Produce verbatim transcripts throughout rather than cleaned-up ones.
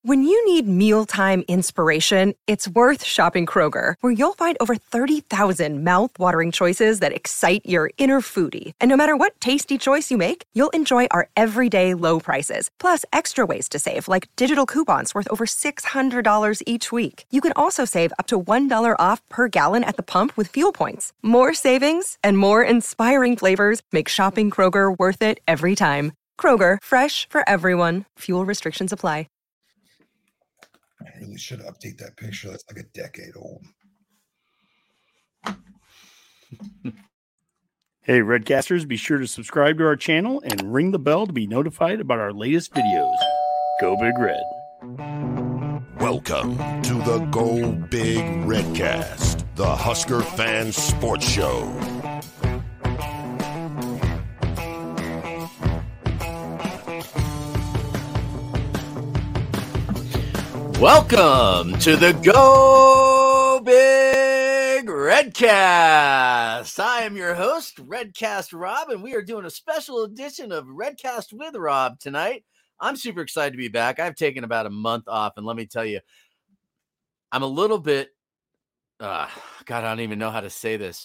When you need mealtime inspiration, it's worth shopping Kroger, where you'll find over thirty thousand mouth-watering choices that excite your inner foodie. And no matter what tasty choice you make, you'll enjoy our everyday low prices, plus extra ways to save, like digital coupons worth over six hundred dollars each week. You can also save up to one dollar off per gallon at the pump with fuel points. More savings and more inspiring flavors make shopping Kroger worth it every time. Kroger, fresh for everyone. Fuel restrictions apply. I really should update that picture. That's like a decade old. Hey, Redcasters, be sure to subscribe to our channel and ring the bell to be notified about our latest videos. Go Big Red. Welcome to the Go Big Redcast, the Husker Fan Sports Show. Welcome to the Go Big Redcast. I am your host, Redcast Rob, and we are doing a special edition of Redcast with Rob tonight. I'm super excited to be back. I've taken about a month off, and let me tell you, I'm a little bit, uh, God, I don't even know how to say this.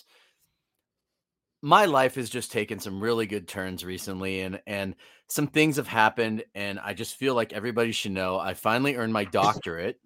My life has just taken some really good turns recently, and and some things have happened, and I just feel like everybody should know I finally earned my doctorate.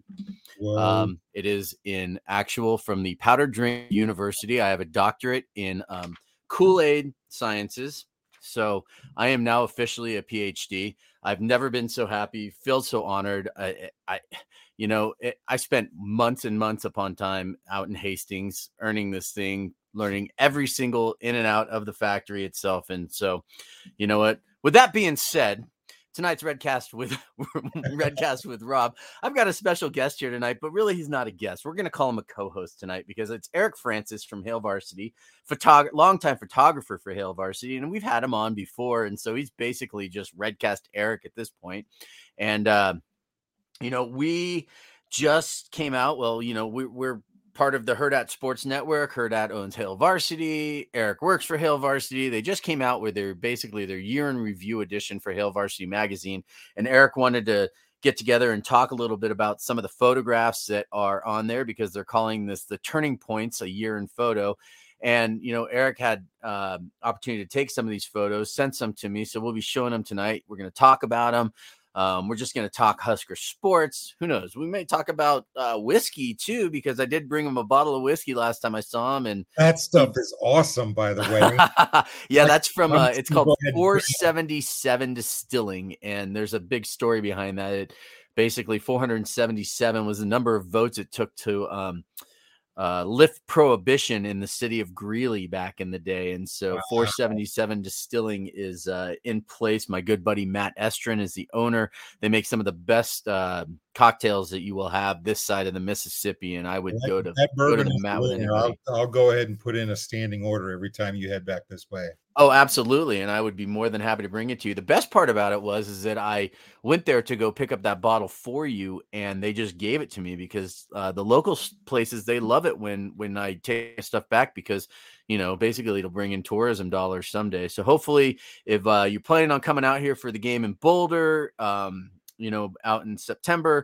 Um, it is in actual from the Powder Drink University. I have a doctorate in um, Kool-Aid sciences, so I am now officially a P H D. I've never been so happy, feel so honored. I, I you know, it, I spent months and months upon time out in Hastings earning this thing, learning every single in and out of the factory itself. And so, you know what, with that being said, tonight's Redcast with Redcast with Rob, I've got a special guest here tonight, but really he's not a guest. We're going to call him a co-host tonight because it's Eric Francis from Hail Varsity, photog- longtime photographer for Hail Varsity. And we've had him on before. And so he's basically just Redcast Eric at this point. And, uh, you know, we just came out. Well, you know, we, we're part of the Hurrdat Sports Network. Hurrdat owns Hail Varsity. Eric works for Hail Varsity. They just came out with their basically their year in review edition for Hail Varsity magazine. And Eric wanted to get together and talk a little bit about some of the photographs that are on there because they're calling this the turning points, a year in photo. And, you know, Eric had uh, opportunity to take some of these photos, sent some to me. So we'll be showing them tonight. We're going to talk about them. Um, we're just going to talk Husker sports. Who knows? We may talk about uh, whiskey too, because I did bring him a bottle of whiskey last time I saw him. And that stuff he... is awesome, by the way. Yeah, like, that's from, uh, it's called four seventy-seven Distilling. And there's a big story behind that. It basically four hundred seventy-seven was the number of votes it took to, um, uh, lift prohibition in the city of Greeley back in the day. And so wow. four seventy-seven Distilling is uh, in place. My good buddy Matt Estrin is the owner. They make some of the best uh, cocktails that you will have this side of the Mississippi. And I would that, go to, go to the Matt with I'll, I'll go ahead and put in a standing order every time you head back this way. Oh, absolutely. And I would be more than happy to bring it to you. The best part about it was, is that I went there to go pick up that bottle for you, and they just gave it to me because uh, the local places, they love it when, when I take stuff back because, you know, basically it'll bring in tourism dollars someday. So hopefully if uh, you're planning on coming out here for the game in Boulder, um, you know, out in September,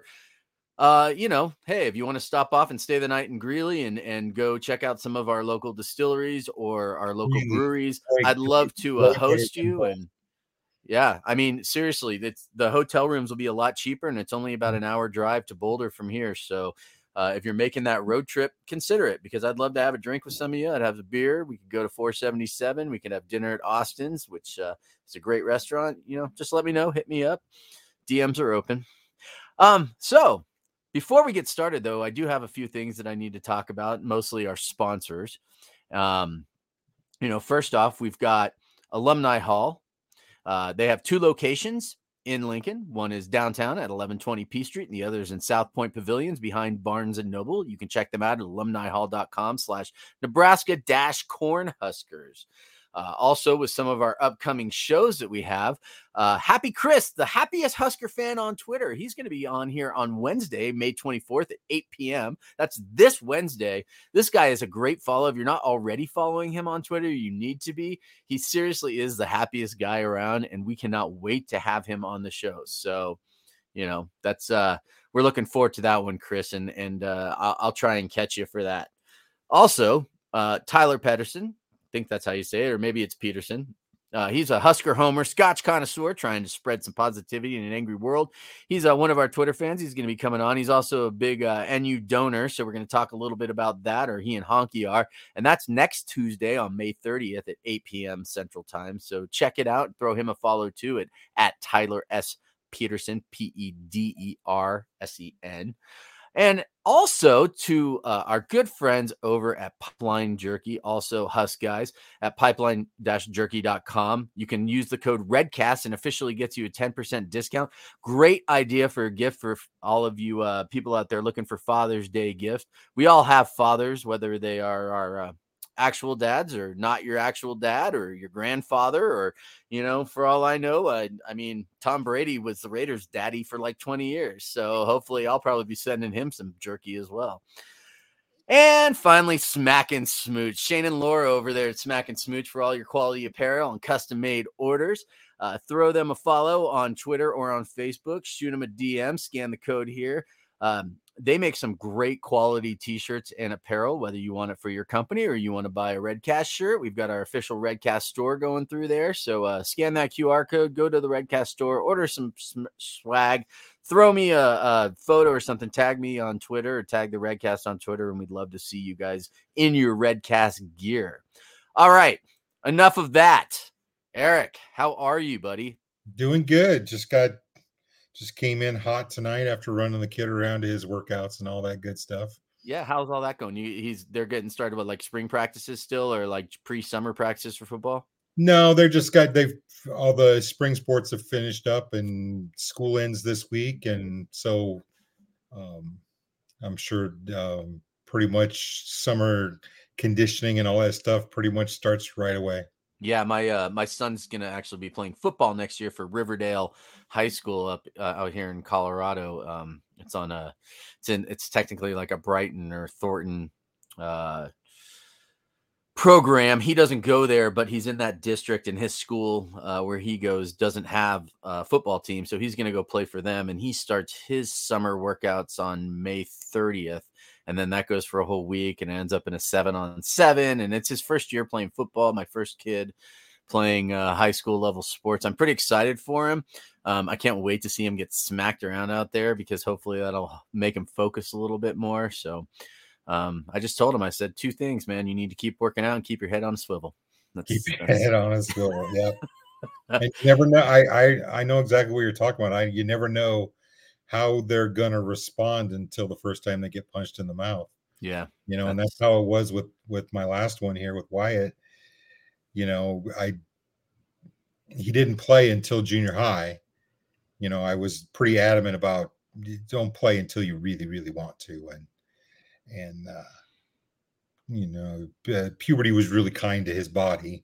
Uh, you know, hey, if you want to stop off and stay the night in Greeley and, and go check out some of our local distilleries or our local mm, breweries, I'd love to uh, host you. And yeah, I mean, seriously, it's, the hotel rooms will be a lot cheaper and it's only about an hour drive to Boulder from here. So uh, if you're making that road trip, consider it because I'd love to have a drink with some of you. I'd have a beer. We could go to four seventy-seven. We could have dinner at Austin's, which uh, is a great restaurant. You know, just let me know, hit me up. D Ms are open. Um, so before we get started, though, I do have a few things that I need to talk about, mostly our sponsors. Um, you know, first off, we've got Alumni Hall. Uh, they have two locations in Lincoln. One is downtown at eleven twenty P Street, and the other is in South Point Pavilions behind Barnes and Noble. You can check them out at alumni hall dot com slash Nebraska dash Cornhuskers. Uh, also, with some of our upcoming shows that we have, uh, Happy Chris, the happiest Husker fan on Twitter, he's going to be on here on Wednesday, May twenty-fourth at eight p.m. That's this Wednesday. This guy is a great follow. If you're not already following him on Twitter, you need to be. He seriously is the happiest guy around, and we cannot wait to have him on the show. So, you know, that's uh, we're looking forward to that one, Chris, and and uh, I'll, I'll try and catch you for that. Also, uh, Tyler Pedersen, I think that's how you say it, or maybe it's Peterson. Uh, he's a Husker homer, Scotch connoisseur, trying to spread some positivity in an angry world. He's uh, one of our Twitter fans. He's going to be coming on. He's also a big uh, N U donor, so we're going to talk a little bit about that, or he and Honky are. And that's next Tuesday on May thirtieth at eight p.m. Central Time. So check it out. Throw him a follow, too, at, at Tyler S. Peterson, P E D E R S E N. And also to uh, our good friends over at Pipeline Jerky, also Husk guys at pipeline dash jerky dot com. You can use the code REDCAST and officially gets you a ten percent discount. Great idea for a gift for all of you uh, people out there looking for Father's Day gift. We all have fathers, whether they are our uh, actual dads or not your actual dad or your grandfather, or, you know, for all I know, uh, I mean, Tom Brady was the Raiders daddy for like twenty years. So hopefully I'll probably be sending him some jerky as well. And finally, Smack and Smooch. Shane and Laura over there at Smack and Smooch for all your quality apparel and custom made orders. Uh, throw them a follow on Twitter or on Facebook. Shoot them a D M, scan the code here. Um, They make some great quality t-shirts and apparel, whether you want it for your company or you want to buy a Redcast shirt. We've got our official Redcast store going through there. So uh, scan that Q R code, go to the Redcast store, order some sm- swag, throw me a, a photo or something, tag me on Twitter or tag the Redcast on Twitter, and we'd love to see you guys in your Redcast gear. All right, enough of that. Eric, how are you, buddy? Doing good. Just got Just came in hot tonight after running the kid around to his workouts and all that good stuff. Yeah, how's all that going? You, he's they're getting started with like spring practices still, or like pre-summer practices for football? No, they're just got they've all the spring sports have finished up and school ends this week, and so um, I'm sure um, pretty much summer conditioning and all that stuff pretty much starts right away. Yeah, my uh, my son's gonna actually be playing football next year for Riverdale High School up uh, out here in Colorado. Um, it's on a, it's in, it's technically like a Brighton or Thornton uh, program. He doesn't go there, but he's in that district, and his school uh, where he goes doesn't have a football team, so he's gonna go play for them. And he starts his summer workouts on May thirtieth. And then that goes for a whole week and ends up in a seven on seven. And it's his first year playing football. My first kid playing uh, high school level sports. I'm pretty excited for him. Um, I can't wait to see him get smacked around out there, because hopefully that'll make him focus a little bit more. So um, I just told him, I said, two things, man. You need to keep working out and keep your head on a swivel. That's, Keep your that's... head on a swivel. Yeah. And you never know. I, I, I know exactly what you're talking about. I, you never know how they're going to respond until the first time they get punched in the mouth. Yeah. You know, that's... and that's how it was with, with my last one here with Wyatt. You know, I, he didn't play until junior high. You know, I was pretty adamant about don't play until you really, really want to. And, and, uh, you know, uh, puberty was really kind to his body.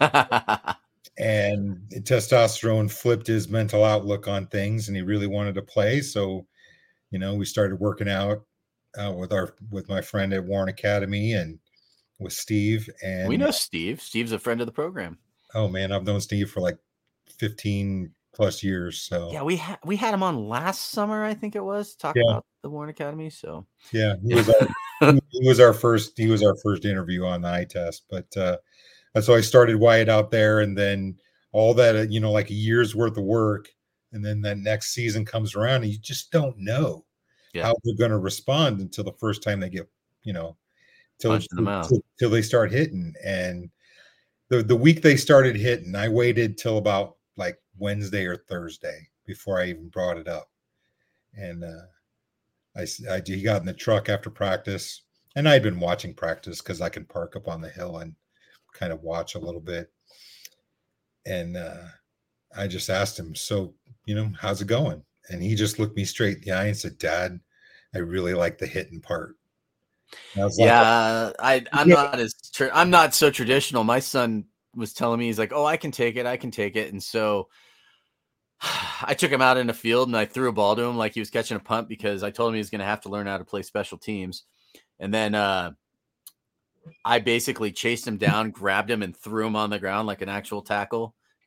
And testosterone flipped his mental outlook on things, and he really wanted to play. So, you know, we started working out uh, with our with my friend at Warren Academy and with Steve. And we know Steve. Steve's a friend of the program. Oh man, I've known Steve for like fifteen plus years. So yeah, we had we had him on last summer, I think it was, talking yeah. about the Warren Academy. So yeah, he was our, he was our first he was our first interview on the eye test. But uh, and so I started Wyatt out there, and then all that, uh, you know, like a year's worth of work, and then that next season comes around, and you just don't know yeah. how they're going to respond until the first time they get, you know, till till, till they start hitting. And the the week they started hitting, I waited till about like Wednesday or Thursday before I even brought it up. And uh, I, I he got in the truck after practice, and I'd been watching practice because I can park up on the hill and kind of watch a little bit. And uh, I just asked him, so, you know, how's it going? And he just looked me straight in the eye and said, Dad, I really like the hitting part. I was yeah, like, I, I'm yeah. not as, tra- I'm not so traditional. My son was telling me, he's like, oh, I can take it. I can take it. And so I took him out in the field and I threw a ball to him like he was catching a punt, because I told him he was going to have to learn how to play special teams. And then uh, I basically chased him down, grabbed him, and threw him on the ground like an actual tackle.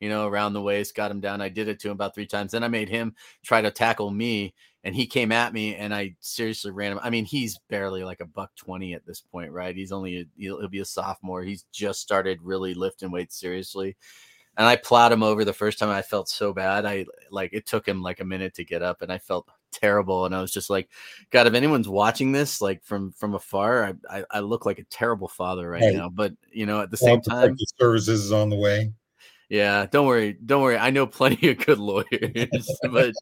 you know, around the waist, got him down. I did it to him about three times. Then I made him try to tackle me, and he came at me, and I seriously ran him. I mean, he's barely like a buck twenty at this point, right? He's only, a, he'll, he'll be a sophomore. He's just started really lifting weights seriously. And I plowed him over the first time. I felt so bad. I like, it took him like a minute to get up, and I felt terrible. And I was just like, God, if anyone's watching this, like from, from afar, I, I, I look like a terrible father right, right now, but you know, at the same time, services is on the way. Yeah. Don't worry. Don't worry. I know plenty of good lawyers, but,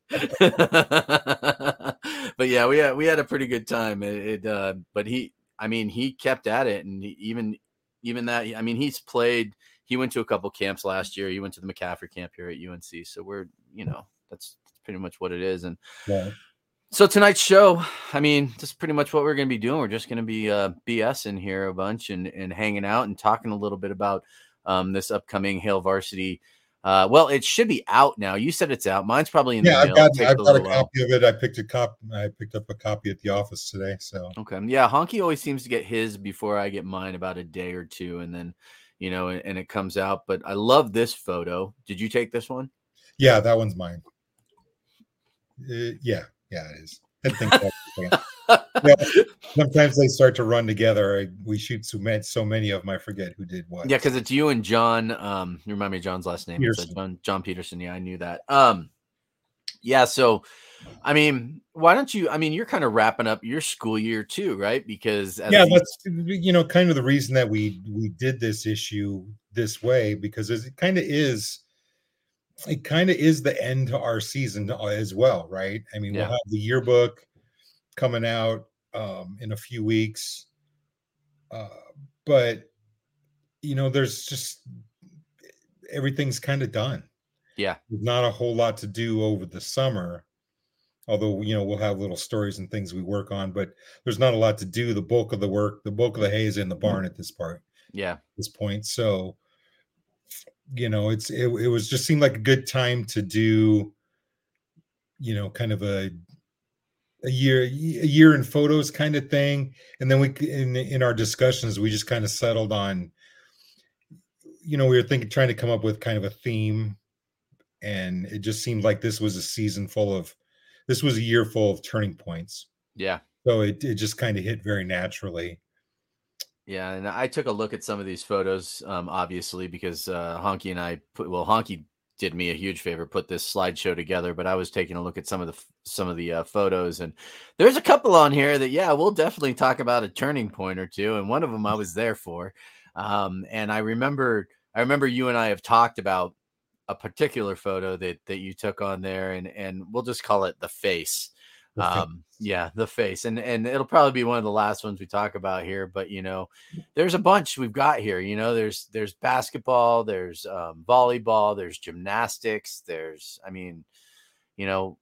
but yeah, we had, we had a pretty good time. It, it uh, but he, I mean, he kept at it, and he, even, even that, I mean, he's played, he went to a couple camps last year. He went to the McCaffrey camp here at U N C. So we're, you know, that's pretty much what it is. And yeah. So tonight's show, I mean, that's pretty much what we're going to be doing. We're just going to be uh, BSing here a bunch and, and hanging out and talking a little bit about um, this upcoming Hail Varsity. Uh, well, it should be out now. You said it's out. Mine's probably in yeah, the mail. I've got, I've a got a while. copy of it. I picked a cop. I picked up a copy at the office today. So okay, yeah, Honky always seems to get his before I get mine, about a day or two, and then you know, and, and it comes out. But I love this photo. Did you take this one? Yeah, that one's mine. Uh, yeah, yeah, it is. I think that's yeah, sometimes they start to run together. I, we shoot so many, so many of them, I forget who did what. Yeah, because it's you and John. Um, you remind me of John's last name. Peterson. It's John, John Peterson. Yeah, I knew that. Um, yeah. So, I mean, why don't you? I mean, you're kind of wrapping up your school year too, right? Because as yeah, these, that's you know kind of the reason that we we did this issue this way, because it kind of is. It kind of is the end to our season as well, right? I mean, Yeah. we'll have the yearbook coming out um, in a few weeks, uh, but you know, there's just everything's kind of done. Yeah, There's not a whole lot to do over the summer, although you know we'll have little stories and things we work on, but there's not a lot to do. The bulk of the work, the bulk of the hay is in the barn at this part. yeah, This point, so. You know, it's it, it was just seemed like a good time to do, you know, kind of a a year a year in photos kind of thing. And then we in in our discussions, we just kind of settled on, you know, we were thinking trying to come up with kind of a theme, and it just seemed like this was a season full of this was a year full of turning points. yeah. So it it just kind of hit very naturally. Yeah, and I took a look at some of these photos, um, obviously, because uh, Honky and I put well, Honky did me a huge favor, put this slideshow together. But I was taking a look at some of the some of the uh, photos, and there's a couple on here that, yeah, we'll definitely talk about a turning point or two. And one of them I was there for, um, and I remember I remember you and I have talked about a particular photo that that you took on there, and and we'll just call it the face. The face. Um, yeah, the face, and and it'll probably be one of the last ones we talk about here. But you know, there's a bunch we've got here. You know, there's there's basketball, there's um, volleyball, there's gymnastics, there's, I mean, you know,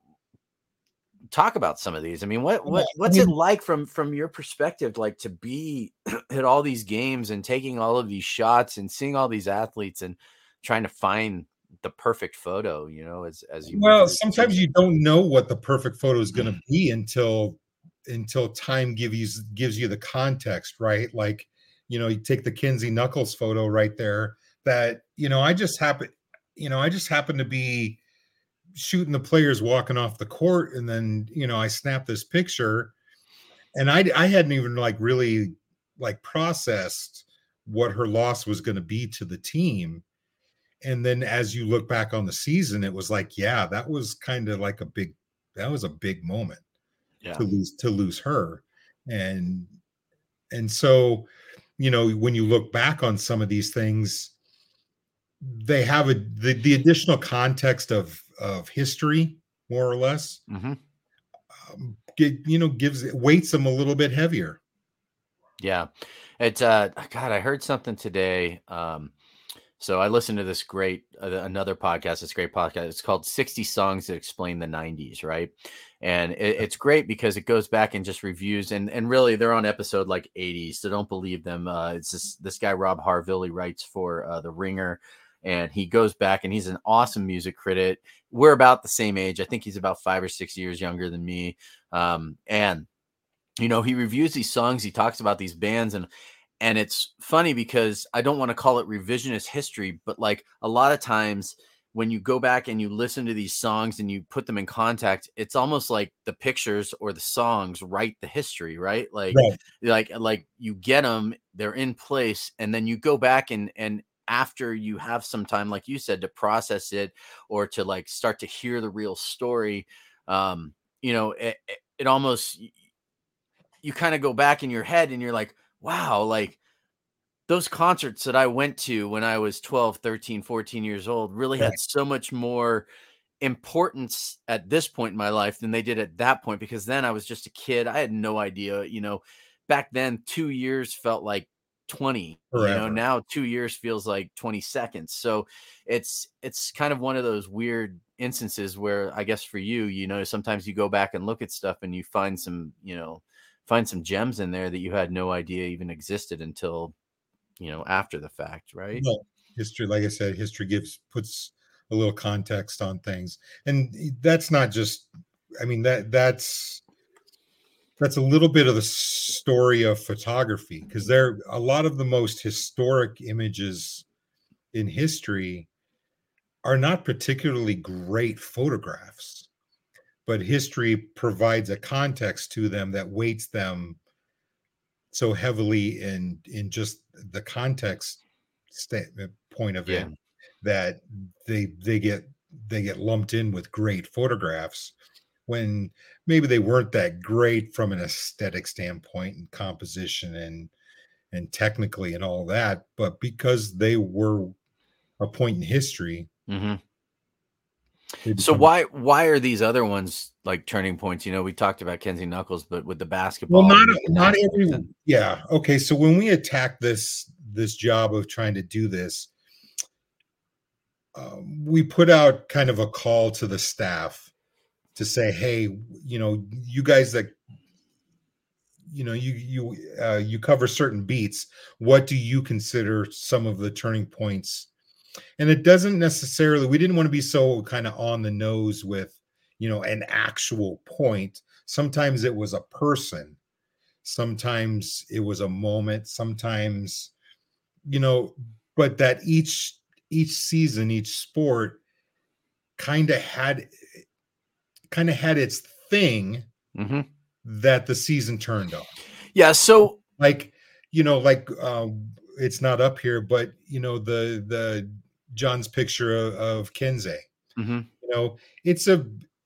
talk about some of these. I mean, what what what's it like from from your perspective, like to be at all these games and taking all of these shots and seeing all these athletes and trying to find the perfect photo, you know, as as you well sometimes you don't know what the perfect photo is going to be until until time gives you gives you the context, right? Like, you know, you take the Kinsey Knuckles photo right there, that, you know, I just happen you know I just happen to be shooting the players walking off the court, and then, you know, I snapped this picture, and I I hadn't even like really like processed what her loss was going to be to the team. And then as you look back on the season, it was like, yeah, that was kind of like a big, that was a big moment yeah. to lose, to lose her. And, and so, you know, when you look back on some of these things, they have a, the, the additional context of, of history, more or less, mm-hmm. um, get, you know, gives it weights them a little bit heavier. Yeah. It's, uh, God, I heard something today. Um, So I listened to this great, uh, another podcast, this great podcast. It's called sixty Songs That Explain the nineties, right? And it, it's great because it goes back and just reviews, and and really they're on episode like eighty, so don't believe them. Uh, it's this, this guy, Rob Harville, he writes for uh, The Ringer, and he goes back, and he's an awesome music critic. We're about the same age. I think he's about five or six years younger than me. Um, and, you know, he reviews these songs, he talks about these bands, and And it's funny because I don't want to call it revisionist history, but like a lot of times when you go back and you listen to these songs and you put them in context, it's almost like the pictures or the songs write the history, right? Like, Right. like, like you get them, they're in place, and then you go back and, and after you have some time, like you said, to process it or to like start to hear the real story, um, you know, it, it, it almost, you kind of go back in your head and you're like, wow, like those concerts that I went to when I was twelve, thirteen, fourteen years old really Right. had so much more importance at this point in my life than they did at that point, because then I was just a kid. I had no idea, you know, back then two years felt like twenty, you know, Forever. now two years feels like twenty seconds. So it's, it's kind of one of those weird instances where I guess for you, you know, sometimes you go back and look at stuff and you find some, you know, find some gems in there that you had no idea even existed until, you know, after the fact, right? Well, history, like I said, history gives puts a little context on things, and that's not just. I mean that that's that's a little bit of the story of photography, because there a lot of the most historic images in history are not particularly great photographs, but history provides a context to them that weights them so heavily in in just the context statement point of Yeah. it that they they get they get lumped in with great photographs when maybe they weren't that great from an aesthetic standpoint and composition and and technically and all that, but because they were a point in history. Mm-hmm. they So become- why why are these other ones like turning points? You know, we talked about Kenzie Knuckles, but with the basketball, well, not and the not gymnastics every and- yeah okay. So when we attack this this job of trying to do this, um, we put out kind of a call to the staff to say, hey, you know, you guys that you know you you uh, you cover certain beats, what do you consider some of the turning points? And it doesn't necessarily, we didn't want to be so kind of on the nose with, you know, an actual point. Sometimes it was a person, sometimes it was a moment, sometimes, you know, but that each each season, each sport kind of had kind of had its thing Mhm. that the season turned on. Yeah. So Like, you know, like um it's not up here, but you know, the the John's picture of, of Kenzie, mhm. you know, it's a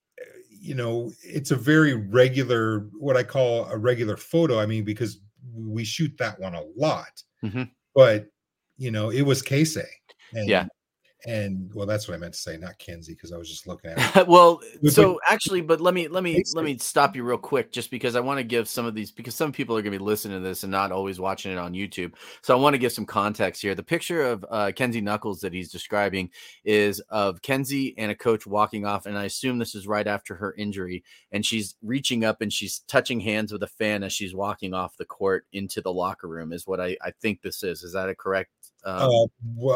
you know, it's a very regular, what I call a regular photo. I mean, because we shoot that one a lot, Mhm. but you know, it was Casey. And Yeah. and well, that's what I meant to say, not Kenzie, because I was just looking at it. Well, But- so actually, but let me let me It's- let me stop you real quick, just because I want to give some of these, because some people are going to be listening to this and not always watching it on YouTube. So I want to give some context here. The picture of uh, Kenzie Knuckles that he's describing is of Kenzie and a coach walking off, and I assume this is right after her injury, and she's reaching up and she's touching hands with a fan as she's walking off the court into the locker room. Is what I I think this is. Is that a correct? Um, Uh, w-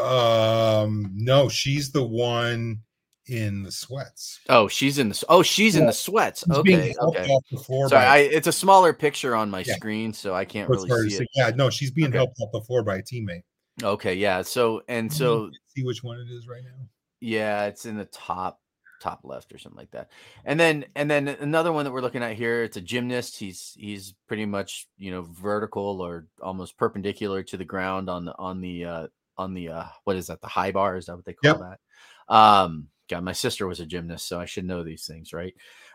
um, no, she's the one in the sweats. oh, she's in the oh, she's in Yeah. the sweats. She's being Okay, helped okay. off the floor Sorry, by- I, it's a smaller picture on my Yeah. screen, so I can't so it's really hard to see see. it. Yeah, no, she's being Okay. helped off the floor by a teammate. Okay, yeah. So and so Can you see which one it is right now. yeah, it's in the top top left or something like that. And then and then another one that we're looking at here, it's a gymnast. He's he's pretty much, you know, vertical or almost perpendicular to the ground on the on the uh on the uh what is that, the high bar, is that what they call Yep. that? Um God, my sister was a gymnast, so I should know these things, right?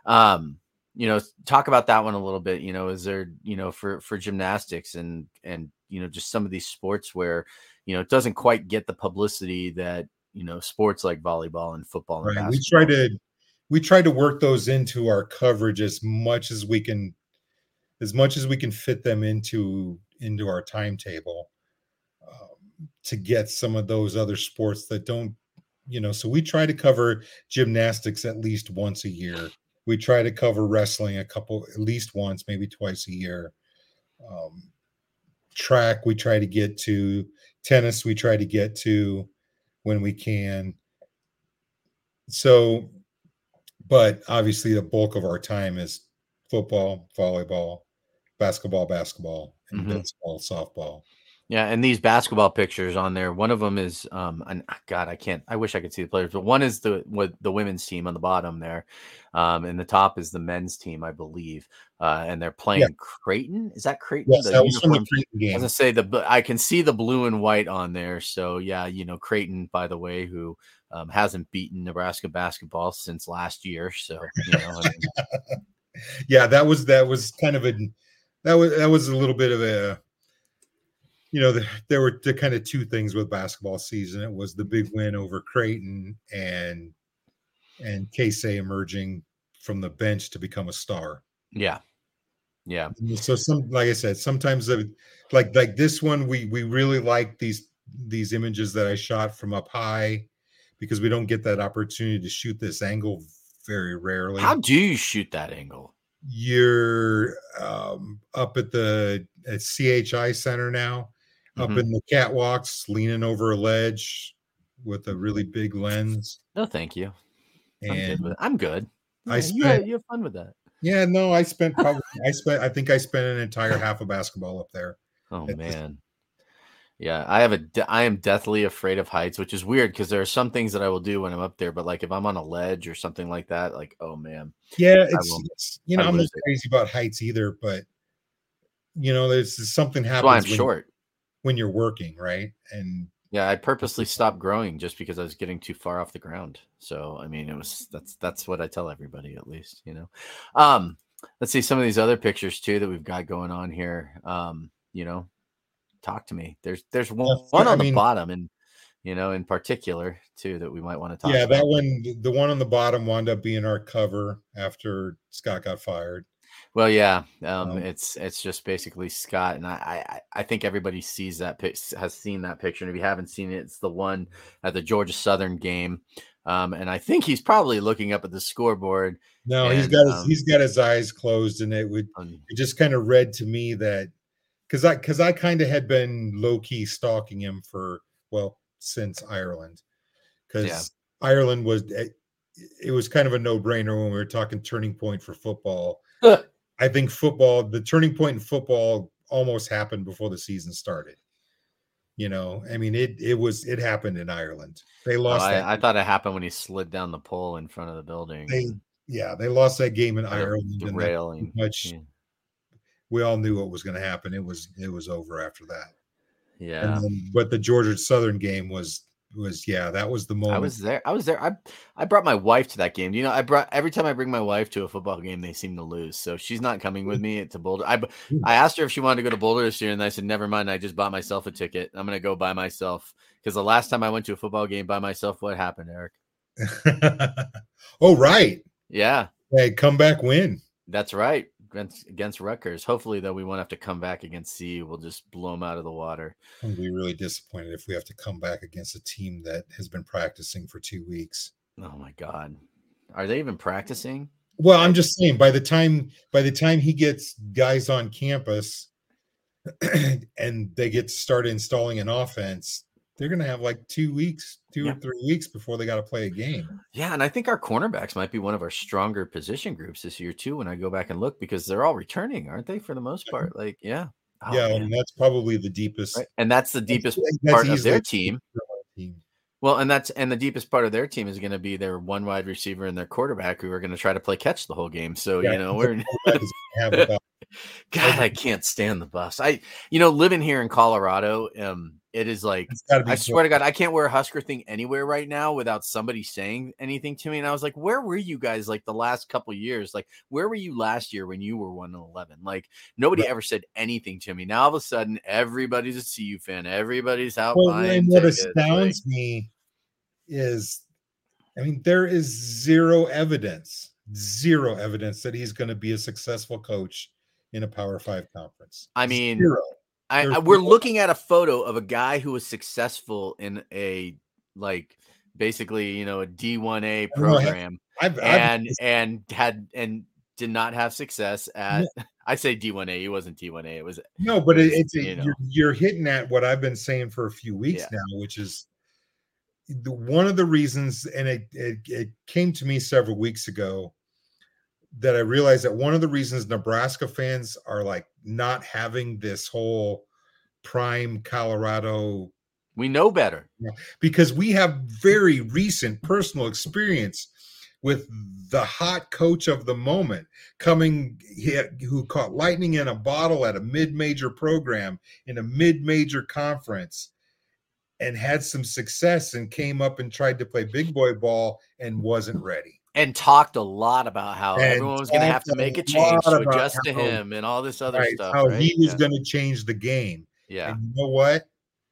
Um you know, talk about that one a little bit. You know, is there, you know, for for gymnastics and and you know, just some of these sports where, you know, it doesn't quite get the publicity that, you know, sports like volleyball and football and Right. We basketball. try to we try to work those into our coverage as much as we can, as much as we can fit them into into our timetable, um, to get some of those other sports that don't, you know. So we try to cover gymnastics at least once a year. We try to cover wrestling a couple, at least once, maybe twice a year. Um, track we try to get to, tennis we try to get to when we can. So, but obviously the bulk of our time is football, volleyball, basketball, basketball, and Mhm. baseball, softball. Yeah, and these basketball pictures on there, one of them is um and God, I can't I wish I could see the players, but one is the what the women's team on the bottom there. Um, and the top is the men's team, I believe. Uh, and they're Yeah. playing Creighton. Is that Creighton? Yes, The that was from the uniforms- Creighton I was game. gonna say the bl- I can see the blue and white on there. So yeah, you know, Creighton, by the way, who um, hasn't beaten Nebraska basketball since last year. So you know, I mean, Yeah, that was that was kind of a that was that was a little bit of a you know the, there were the kind of two things with basketball season. It was the big win over Creighton and and Casey emerging from the bench to become a star. yeah, yeah, So some like I said, sometimes the, like like this one we we really like these these images that I shot from up high because we don't get that opportunity to shoot this angle very rarely. How do you shoot that angle? You're um, up at the at C H I Center now, up Mhm. in the catwalks, leaning over a ledge with a really big lens. No, thank you. I'm good And with it. I'm good. I Yeah, you, spent- have, you have fun with that. yeah, no, I spent probably I spent I think I spent an entire half of basketball up there. Oh It's just- man. Yeah, I have a de- I am deathly afraid of heights, which is weird because there are some things that I will do when I'm up there, but like if I'm on a ledge or something like that, like oh man. Yeah, it's, will- it's you know I I'm not lose it. crazy about heights either, but you know there's something That's why I'm happens when, short. when you're working, right? And Yeah, I purposely stopped growing just because I was getting too far off the ground. So I mean, it was that's that's what I tell everybody at least, you know. Um, let's see some of these other pictures too that we've got going on here. Um, you know, talk to me. There's there's one, Yeah, one I on the mean- bottom, and you know, in particular too that we might want to talk. yeah, about. that one, the one on the bottom wound up being our cover after Scott got fired. Well, yeah, um, Um, it's it's just basically Scott, and I, I I think everybody sees that pic, has seen that picture, and if you haven't seen it, it's the one at the Georgia Southern game, um, and I think he's probably looking up at the scoreboard. No, he's And, got his um, he's got his eyes closed, and it would on- it just kind of read to me that because I because I kind of had been low key stalking him for well since Ireland, because Yeah. Ireland was it, it was kind of a no brainer when we were talking turning point for football. I think football, the turning point in football, almost happened before the season started. You know, I mean, it it was it happened in Ireland. They Oh, lost that. I, I thought it happened when he slid down the pole in front of the building. They and yeah, they lost that game in the- Ireland. the and that railing. pretty much Yeah. we all knew what was going to happen. It was it was over after that. Yeah. And then, but the Georgia Southern game was was yeah, that was the moment. I was there. I was there. I I brought my wife to that game. You know, I brought every time I bring my wife to a football game, they seem to lose. So she's not coming with me to Boulder. I I asked her if she wanted to go to Boulder this year, and I said, never mind. I just bought myself a ticket. I'm gonna go by myself because the last time I went to a football game by myself, what happened, Eric? Oh right, Yeah, hey, comeback win. that's right. Against, against Rutgers. Hopefully, though, we won't have to come back against C U. We'll just blow them out of the water. I'm gonna be really disappointed if we have to come back against a team that has been practicing for two weeks. Oh my God, are they even practicing? Well, I'm just saying by the time by the time he gets guys on campus and they get to start installing an offense, they're gonna have like two weeks, two Yeah. or three weeks before they got to play a game. Yeah, and I think our cornerbacks might be one of our stronger position groups this year too. When I go back and look, because they're all returning, aren't they? For the most part, like yeah, Oh, yeah, man. and that's probably the deepest Right. And that's the deepest that's part of easily their the team. team. Well, and that's and the deepest part of their team is going to be their one wide receiver and their quarterback who are going to try to play catch the whole game. So Yeah, you know we're quarterback is gonna have about- God, I can't stand the bus. I you know living here in Colorado, um, it is like it's gotta be I swear to God, I can't wear a Husker thing anywhere right now without somebody saying anything to me. And I was like, where were you guys like the last couple years? Like, where were you last year when you were one and eleven? Like, nobody Right. ever said anything to me. Now all of a sudden, everybody's a C U fan. Everybody's out Well, buying and what tickets. astounds me is, I mean, there is zero evidence, zero evidence that he's going to be a successful coach in a Power Five conference. I mean, Zero. I, There's I, we're no- looking at a photo of a guy who was successful in a like basically you know a D one A know, I have- program I've, I've and and had and did not have success at I say D one A. He wasn't D one A. It was no, but it, was, it's a, you know. you're, you're hitting at what I've been saying for a few weeks Yeah. now, which is the, one of the reasons, and it, it it came to me several weeks ago that I realized that one of the reasons Nebraska fans are like not having this whole prime Colorado. We know better. Because we have very recent personal experience with the hot coach of the moment coming, who caught lightning in a bottle at a mid-major program in a mid-major conference and had some success and came up and tried to play big boy ball and wasn't ready. And talked a lot about how And everyone was going to have to make a change to adjust to how, him and all this other right, stuff. How right? he was yeah. going to change the game. Yeah. And you know what?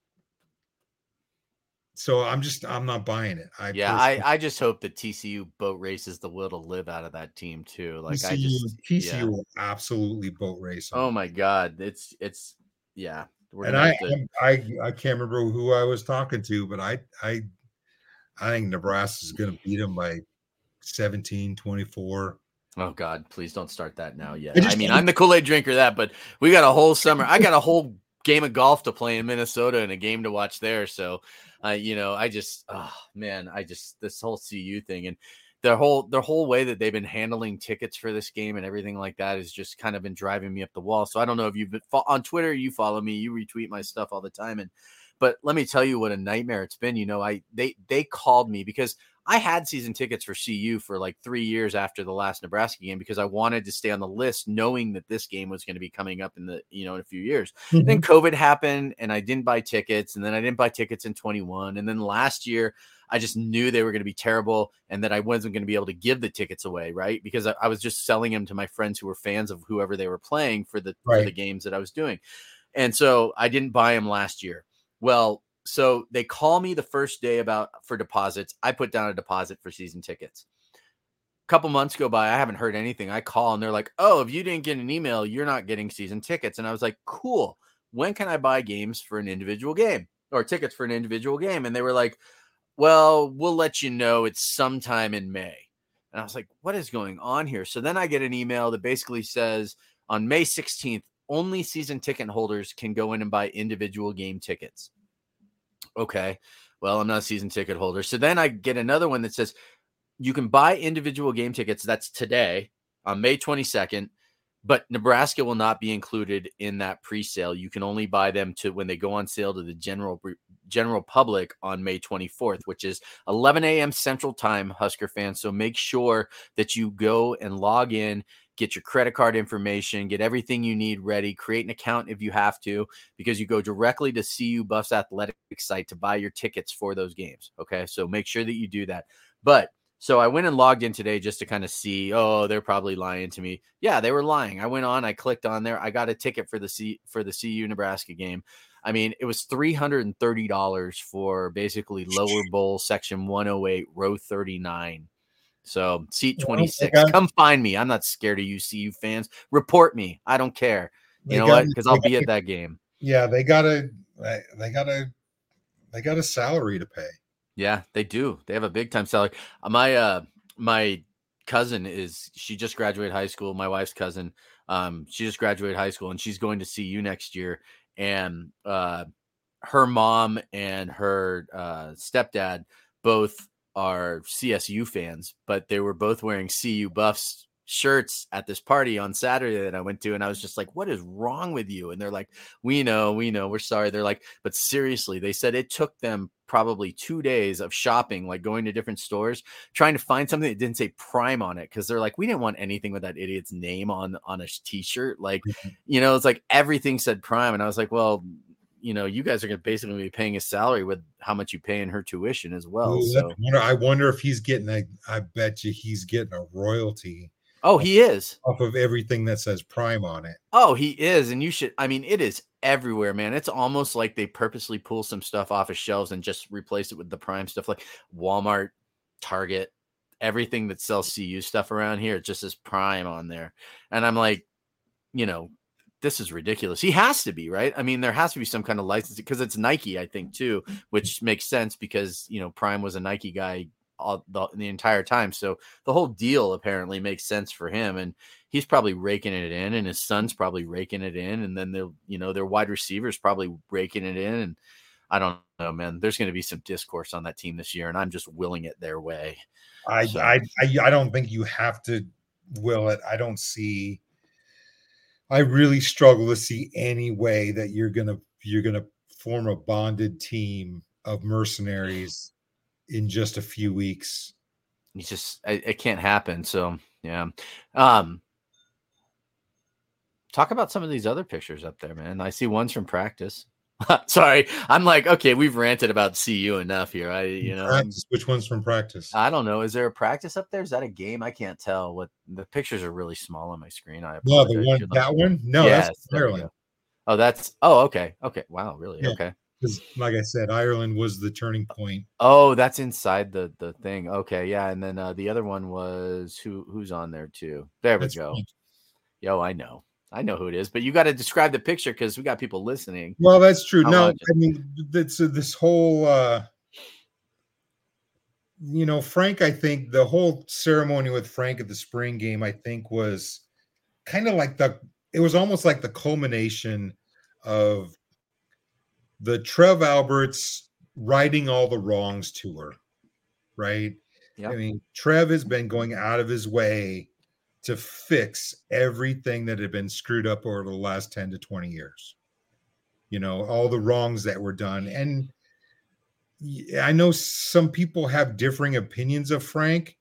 So I'm just, I'm not buying it. I yeah, I, I just hope that T C U boat races the will to live out of that team too. Like T C U, I just T C U yeah. will absolutely boat race them. Oh my God. It's, it's, yeah. We're and I, to... I, I can't remember who I was talking to, but I, I, I think Nebraska is going to beat them by seventeen, twenty-four. Oh God, please don't start that now yet. I, just, I mean, I'm the Kool-Aid drinker that, but we got a whole summer. I got a whole game of golf to play in Minnesota and a game to watch there. So, uh, you know, I just, oh man, I just, this whole C U thing and their whole, their whole way that they've been handling tickets for this game and everything like that has just kind of been driving me up the wall. So I don't know if you've been on Twitter, you follow me, you retweet my stuff all the time. And, but let me tell you what a nightmare it's been. You know, I, they, they called me because I had season tickets for C U for like three years after the last Nebraska game because I wanted to stay on the list knowing that this game was going to be coming up in the, you know, in a few years. Mm-hmm. Then COVID happened and I didn't buy tickets. And then I didn't buy tickets in twenty-one. And then last year I just knew they were going to be terrible and that I wasn't going to be able to give the tickets away. Right. Because I, I was just selling them to my friends who were fans of whoever they were playing for the, right. for the games that I was doing. And so I didn't buy them last year. Well, so they call me the first day about for deposits. I put down a deposit for season tickets. A couple months go by. I haven't heard anything. I call and they're like, oh, if you didn't get an email, you're not getting season tickets. And I was like, cool. When can I buy games for an individual game or tickets for an individual game? And they were like, well, we'll let you know it's sometime in May. And I was like, what is going on here? So then I get an email that basically says on May sixteenth, only season ticket holders can go in and buy individual game tickets. Okay, well, I'm not a season ticket holder. So then I get another one that says you can buy individual game tickets. That's today on May twenty-second, but Nebraska will not be included in that pre-sale. You can only buy them to when they go on sale to the general general public on May twenty-fourth, which is eleven a.m. Central Time, Husker fans. So make sure that you go and log in, get your credit card information, get everything you need ready, create an account if you have to, because you go directly to C U Buffs Athletic site to buy your tickets for those games. Okay, so make sure that you do that. But so I went and logged in today just to kind of see, oh, they're probably lying to me. Yeah, they were lying. I went on, I clicked on there. I got a ticket for the C for the C U Nebraska game. I mean, it was three hundred thirty dollars for basically lower bowl section one oh eight, row thirty-nine. So seat twenty-six, well, come find me. I'm not scared of you C U fans. Report me. I don't care. You know what? Because I'll be at that game. Yeah, they got a, they got a, they got a salary to pay. Yeah, they do. They have a big time salary. My, uh, my cousin is, she just graduated high school. My wife's cousin, um, she just graduated high school and she's going to C U next year. And, uh, her mom and her, uh, stepdad both are C S U fans, but they were both wearing C U Buffs shirts at this party on Saturday that I went to. And I was just like, what is wrong with you? And they're like, we know, we know, we're sorry. They're like, but seriously, they said it took them probably two days of shopping, like going to different stores, trying to find something that didn't say Prime on it. Cause they're like, we didn't want anything with that idiot's name on, on a t-shirt. Like, you know, it's like everything said Prime. And I was like, well, you know, you guys are going to basically be paying his salary with how much you pay in her tuition as well. Ooh, so I wonder if he's getting a, I bet you he's getting a royalty. Oh, he is off of everything that says Prime on it. Oh, he is. And you should, I mean, it is everywhere, man. It's almost like they purposely pull some stuff off of shelves and just replace it with the Prime stuff, like Walmart, Target, everything that sells C U stuff around here. It just says Prime on there. And I'm like, you know, this is ridiculous. He has to be, right? I mean, there has to be some kind of license because it's Nike, I think, too, which makes sense because, you know, Prime was a Nike guy all the, the entire time. So the whole deal apparently makes sense for him. And he's probably raking it in and his son's probably raking it in. And then they'll, you know, their wide receivers probably raking it in. And I don't know, man, there's going to be some discourse on that team this year. And I'm just willing it their way. I, so. I, I, I don't think you have to will it. I don't see, I really struggle to see any way that you're going to you're going to form a bonded team of mercenaries in just a few weeks. You just, it, it can't happen. So, yeah. Um, talk about some of these other pictures up there, man. I see ones from practice. Sorry. I'm like, okay, we've ranted about C U enough here. I, you know, practice. Which one's from practice? I don't know. Is there a practice up there? Is that a game? I can't tell. What the pictures are really small on my screen. I no, apologize. the one, that one? No, yes, that's Ireland. Oh, that's, oh, okay. Okay. Wow. Really? Yeah. Okay. Because, like I said, Ireland was the turning point. Oh, that's inside the the thing. Okay, yeah. And then uh, the other one was who who's on there too. There we That's go. Frank. Yo, I know, I know who it is. But you got to describe the picture because we got people listening. Well, that's true. I no, want I mean, that's uh, this whole, uh, you know, Frank. I think the whole ceremony with Frank at the spring game, I think, was kind of like the. It was almost like the culmination of the Trev Alberts righting all the wrongs tour, right? Yep. I mean, Trev has been going out of his way to fix everything that had been screwed up over the last ten to twenty years. You know, all the wrongs that were done. And I know some people have differing opinions of Frank.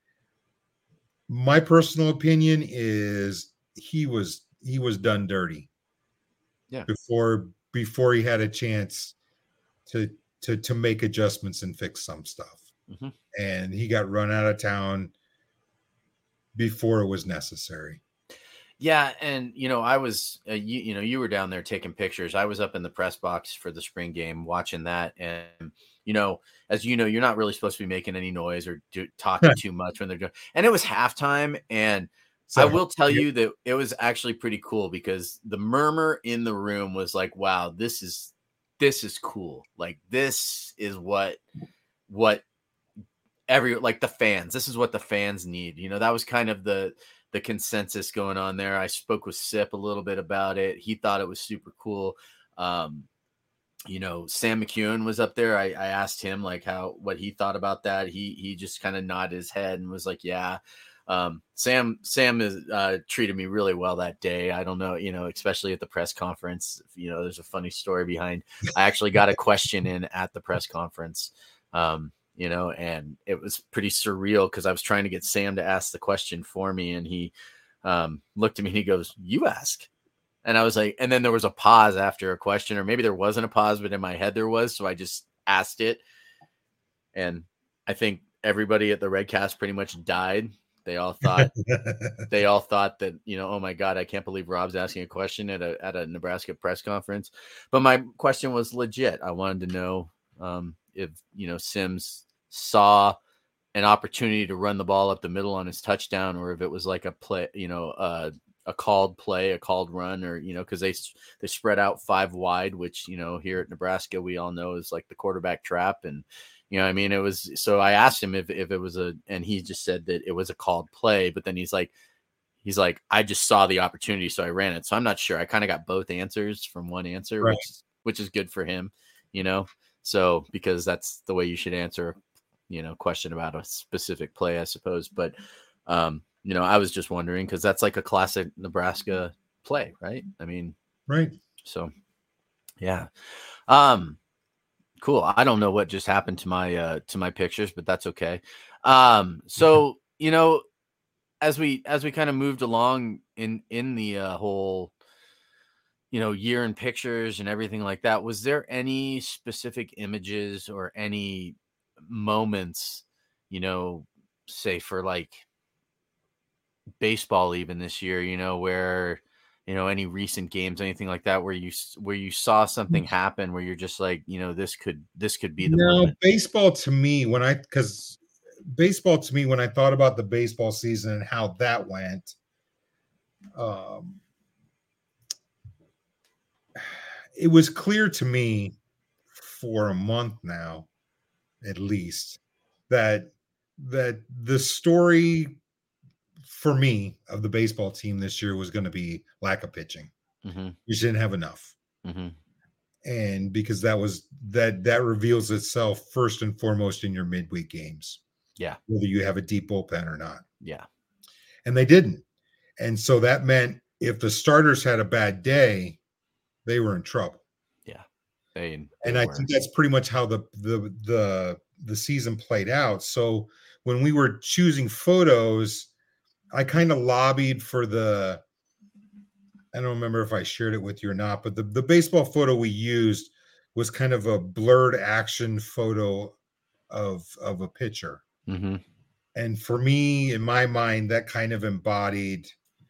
My personal opinion is he was he was done dirty. Yeah. Before before he had a chance to to to make adjustments and fix some stuff. Mm-hmm. And he got run out of town before it was necessary. Yeah, and you know, I was uh, you, you know, you were down there taking pictures. I was up in the press box for the spring game watching that, and you know, as you know, you're not really supposed to be making any noise or do, talking too much when they're doing. And it was halftime, and so, I will tell yeah. you that it was actually pretty cool because the murmur in the room was like, "Wow, this is this is cool. Like this is what what every like the fans. This is what the fans need." You know, that was kind of the the consensus going on there. I spoke with Sip a little bit about it. He thought it was super cool. Um, you know, Sam McEwen was up there. I, I asked him like how what he thought about that. He he just kind of nodded his head and was like, "Yeah." Um, Sam, Sam is, uh, treated me really well that day. I don't know, you know, especially at the press conference, you know, there's a funny story behind, I actually got a question in at the press conference, um, you know, and it was pretty surreal because I was trying to get Sam to ask the question for me. And he, um, looked at me and he goes, "You ask." And I was like, and then there was a pause after a question, or maybe there wasn't a pause, but in my head there was. So I just asked it. And I think everybody at the Redcast pretty much died. They all thought they all thought that, you know, oh my God, I can't believe Rob's asking a question at a at a Nebraska press conference. But my question was legit. I wanted to know um, if, you know, Sims saw an opportunity to run the ball up the middle on his touchdown, or if it was like a play, you know, uh, a called play, a called run, or, you know, because they they spread out five wide, which, you know, here at Nebraska we all know is like the quarterback trap. And you know, I mean, it was, so I asked him if, if it was a, and he just said that it was a called play, but then he's like, he's like, I just saw the opportunity, so I ran it. So I'm not sure. I kind of got both answers from one answer, right. which, which is good for him, you know? So, because that's the way you should answer, you know, question about a specific play, I suppose. But, um, you know, I was just wondering, cause that's like a classic Nebraska play, right? I mean, right. So yeah. Um, Cool. I don't know what just happened to my uh to my pictures, but that's okay. Um so, you know, as we as we kind of moved along in in the uh, whole, you know, year in pictures and everything like that, was there any specific images or any moments, you know, say for like baseball even this year, you know, where, you know, any recent games, anything like that, where you where you saw something happen where you're just like, you know, this could this could be the no moment. Baseball to me, when I because baseball to me, when I thought about the baseball season and how that went, um, it was clear to me for a month now, at least, that that the story for me of the baseball team this year was going to be lack of pitching. Mm-hmm. You didn't have enough. Mm-hmm. And because that was that that reveals itself first and foremost in your midweek games. Yeah. Whether you have a deep bullpen or not. Yeah. And they didn't. And so that meant if the starters had a bad day, they were in trouble. Yeah. They, they and were. I think that's pretty much how the the the the season played out. So when we were choosing photos, I kind of lobbied for the, I don't remember if I shared it with you or not, but the, the baseball photo we used was kind of a blurred action photo of of a pitcher. Mm-hmm. And for me, in my mind, that kind of embodied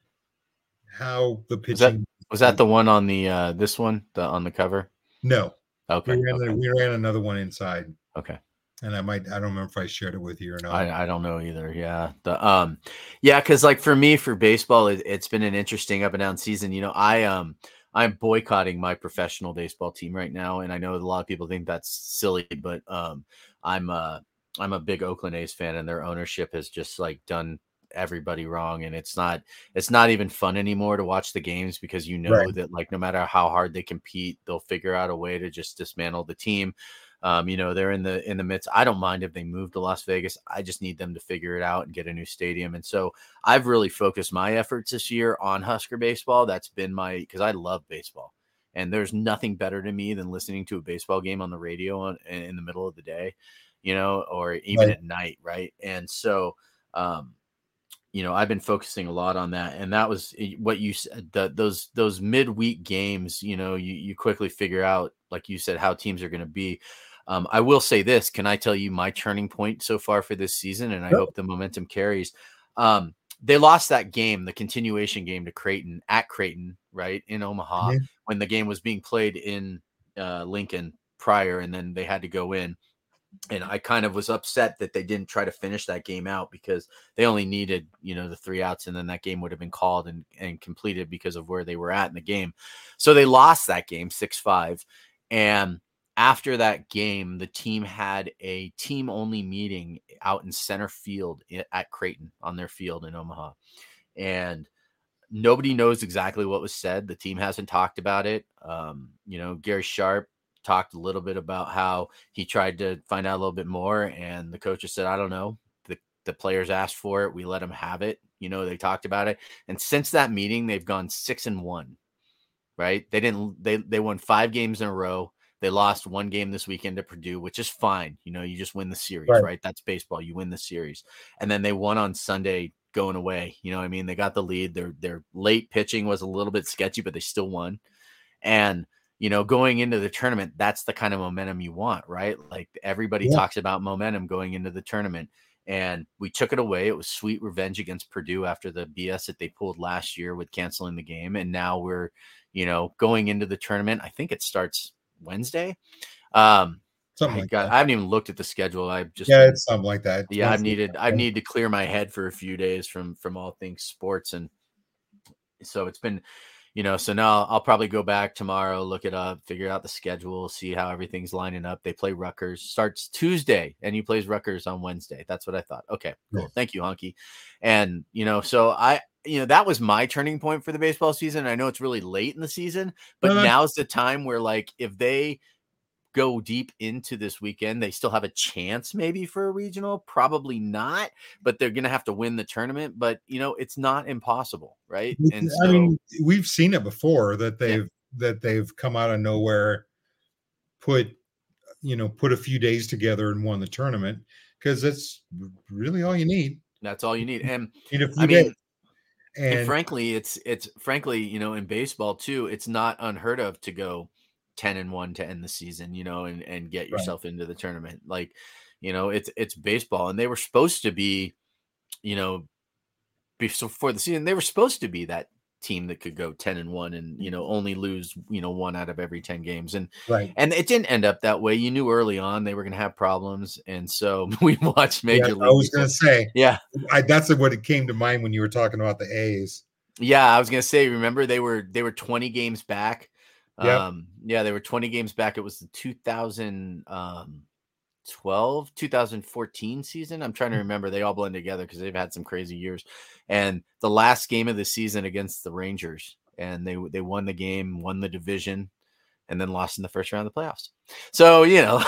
how the pitching. Was that, was that the one on the uh, this one the on the cover? No. Okay. We ran, okay. we ran another one inside. Okay. And I might, I don't remember if I shared it with you or not. I, I don't know either. Yeah. The, um, yeah. Cause like for me, for baseball, it, it's been an interesting up and down season. You know, I, um, I'm boycotting my professional baseball team right now. And I know a lot of people think that's silly, but, um, I'm, uh, I'm a big Oakland A's fan, and their ownership has just like done everybody wrong. And it's not, it's not even fun anymore to watch the games, because you know right. that like, no matter how hard they compete, they'll figure out a way to just dismantle the team. Um, you know, they're in the in the midst. I don't mind if they move to Las Vegas. I just need them to figure it out and get a new stadium. And so I've really focused my efforts this year on Husker baseball. That's been my, because I love baseball, and there's nothing better to me than listening to a baseball game on the radio on, in the middle of the day, you know, or even right. at night, right? And so, um, you know, I've been focusing a lot on that, and that was what you said. The, those those midweek games, you know, you you quickly figure out, like you said, how teams are going to be. Um, I will say this. Can I tell you my turning point so far for this season? And I Yep. hope the momentum carries. Um, they lost that game, the continuation game, to Creighton at Creighton, right, in Omaha, Mhm. when the game was being played in uh, Lincoln prior, and then they had to go in. And I kind of was upset that they didn't try to finish that game out, because they only needed, you know, the three outs, and then that game would have been called and, and completed because of where they were at in the game. So they lost that game six five. And after that game, the team had a team only meeting out in center field at Creighton on their field in Omaha. And nobody knows exactly what was said. The team hasn't talked about it. Um, you know, Gary Sharp talked a little bit about how he tried to find out a little bit more, and the coaches said, I don't know. The, the players asked for it. We let them have it. You know, they talked about it. And since that meeting, they've gone six and one, right? They didn't, they, they won five games in a row. They lost one game this weekend to Purdue, which is fine. You know, you just win the series, right? right? That's baseball. You win the series. And then they won on Sunday going away. You know what I mean? They got the lead. Their, their late pitching was a little bit sketchy, but they still won. And, you know, going into the tournament, that's the kind of momentum you want, right? Like everybody yeah. talks about momentum going into the tournament, and we took it away. It was sweet revenge against Purdue after the B S that they pulled last year with canceling the game. And now we're, you know, going into the tournament. I think it starts Wednesday. Um, something I, like got, that. I haven't even looked at the schedule. I've just yeah, been, it's something like that. It's yeah, I've needed I need to clear my head for a few days from from all things sports, and so it's been, you know. So now I'll probably go back tomorrow, look it up, figure out the schedule, see how everything's lining up. They play Rutgers, starts Tuesday, and he plays Rutgers on Wednesday. That's what I thought. Okay, cool. Yeah. Thank you, Honky. And you know, so I. You know, that was my turning point for the baseball season. I know it's really late in the season, but uh-huh. now's the time where, like, if they go deep into this weekend, they still have a chance maybe for a regional. Probably not, but they're going to have to win the tournament. But, you know, it's not impossible, right? And I so, mean, we've seen it before that they've yeah. that they've come out of nowhere, put, you know, put a few days together and won the tournament, because that's really all you need. That's all you need. And you need a few I days. mean, And, and frankly, it's it's frankly, you know, in baseball too, it's not unheard of to go ten and one to end the season, you know, and, and get yourself right. into the tournament. Like, you know, it's it's baseball, and they were supposed to be, you know, before the season, they were supposed to be that team that could go ten and one and, you know, only lose, you know, one out of every ten games. And, right. and it didn't end up that way. You knew early on they were going to have problems. And so we watched Major yeah, League. I was going to say, yeah, I, that's what it came to mind when you were talking about the A's. Yeah. I was going to say, remember they were, they were twenty games back. Yep. Um, yeah, they were twenty games back. It was the two thousand twelve, two thousand fourteen season. I'm trying to remember. They all blend together because they've had some crazy years. And the last game of the season against the Rangers, and they they won the game, won the division, and then lost in the first round of the playoffs. So, you know,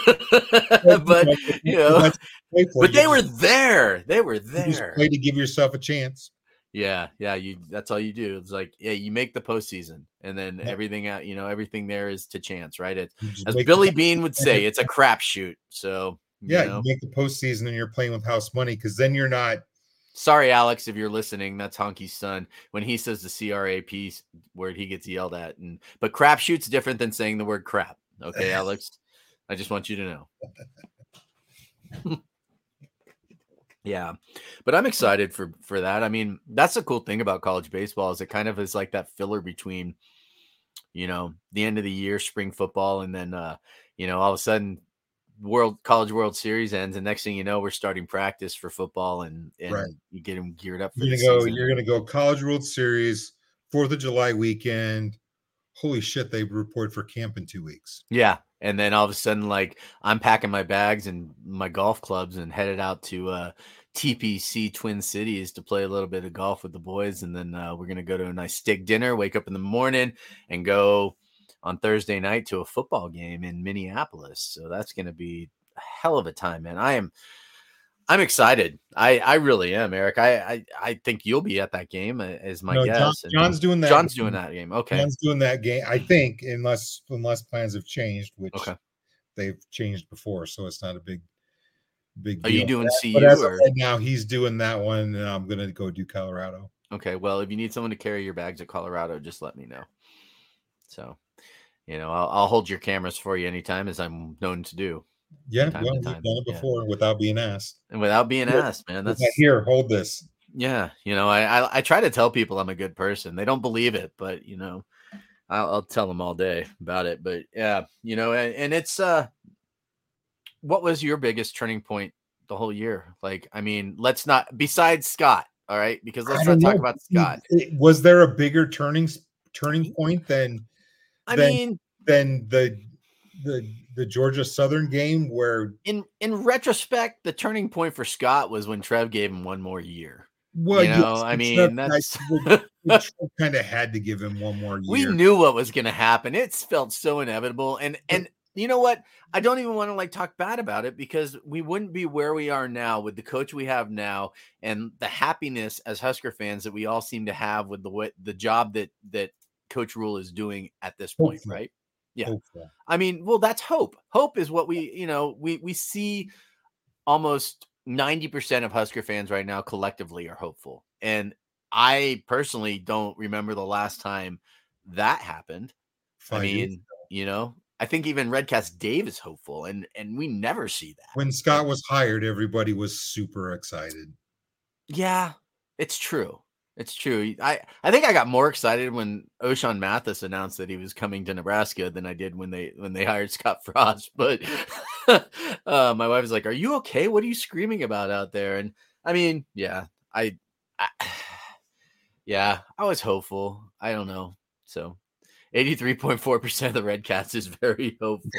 but you know, but they were there. They were there. You just play to give yourself a chance. Yeah, yeah, you that's all you do. It's like, yeah, you make the postseason, and then Yeah. everything out, you know, everything there is to chance, right? It, You just as make Billy the Bean would say, it's a crapshoot. So, yeah, you you know, make the postseason and you're playing with house money because then you're not. sorry, Alex, if you're listening, that's Honky's son. When he says the C R A P word, he gets yelled at. And but crapshoot's different than saying the word crap. Okay, Alex, I just want you to know. Yeah, but I'm excited for for that. I mean, that's the cool thing about college baseball is it kind of is like that filler between, you know, the end of the year, spring football, and then uh, you know, all of a sudden, World College World Series ends, and next thing you know, we're starting practice for football, and and Right. you get them geared up for You're the gonna go. season. You're gonna go College World Series, Fourth of July weekend. Holy shit! They report for camp in two weeks. Yeah, and then all of a sudden, like I'm packing my bags and my golf clubs and headed out to uh, T P C Twin Cities to play a little bit of golf with the boys, and then uh, we're gonna go to a nice steak dinner, wake up in the morning, and go on Thursday night to a football game in Minneapolis. So that's gonna be a hell of a time, man. I am. I'm excited. I, I really am, Eric. I, I I think you'll be at that game as my No, guess. John, and John's doing that. John's game. doing that game. Okay. John's doing that game. I think, unless unless plans have changed, which Okay. they've changed before, so it's not a big big. Are deal. you doing but, C U but as or of right now? He's doing that one, and I'm gonna go do Colorado. Okay. Well, if you need someone to carry your bags at Colorado, just let me know. So, you know, I'll, I'll hold your cameras for you anytime, as I'm known to do. Yeah, Time well, to we've time, done it yeah. before without being asked. And without being Yeah. asked, man, With that's that, here, hold this. yeah. You know, I, I I try to tell people I'm a good person. They don't believe it, but you know, I'll, I'll tell them all day about it. But yeah, you know, and, and it's uh, what was your biggest turning point the whole year? Like, I mean, let's not besides Scott, all right, because let's I not don't talk know. about Scott. Was there a bigger turning turning point than I than, mean, than the the the Georgia Southern game where in in retrospect, the turning point for Scott was when Trev gave him one more year. well, You know, yes, I it's mean, not- that's kind of had to give him one more year. we knew what was going to happen. It felt so inevitable, and and you know what? I don't even want to like talk bad about it because we wouldn't be where we are now with the coach we have now and the happiness as Husker fans that we all seem to have with the way, the job that that Coach Rule is doing at this point, Hopeful. right? Yeah. Hopeful. I mean, well, that's hope. Hope is what we, you know, we we see almost ninety percent of Husker fans right now collectively are hopeful. And I personally don't remember the last time that happened. Five I years mean, you know, I think even Redcast Dave is hopeful, and and we never see that. When Scott was hired, everybody was super excited. Yeah, it's true. It's true. I, I think I got more excited when O'Shawn Mathis announced that he was coming to Nebraska than I did when they when they hired Scott Frost. But uh, my wife was like, "Are you okay? What are you screaming about out there?" And I mean, yeah, I, I yeah, I was hopeful. I don't know. So eighty-three point four percent of the Redcats is very hopeful.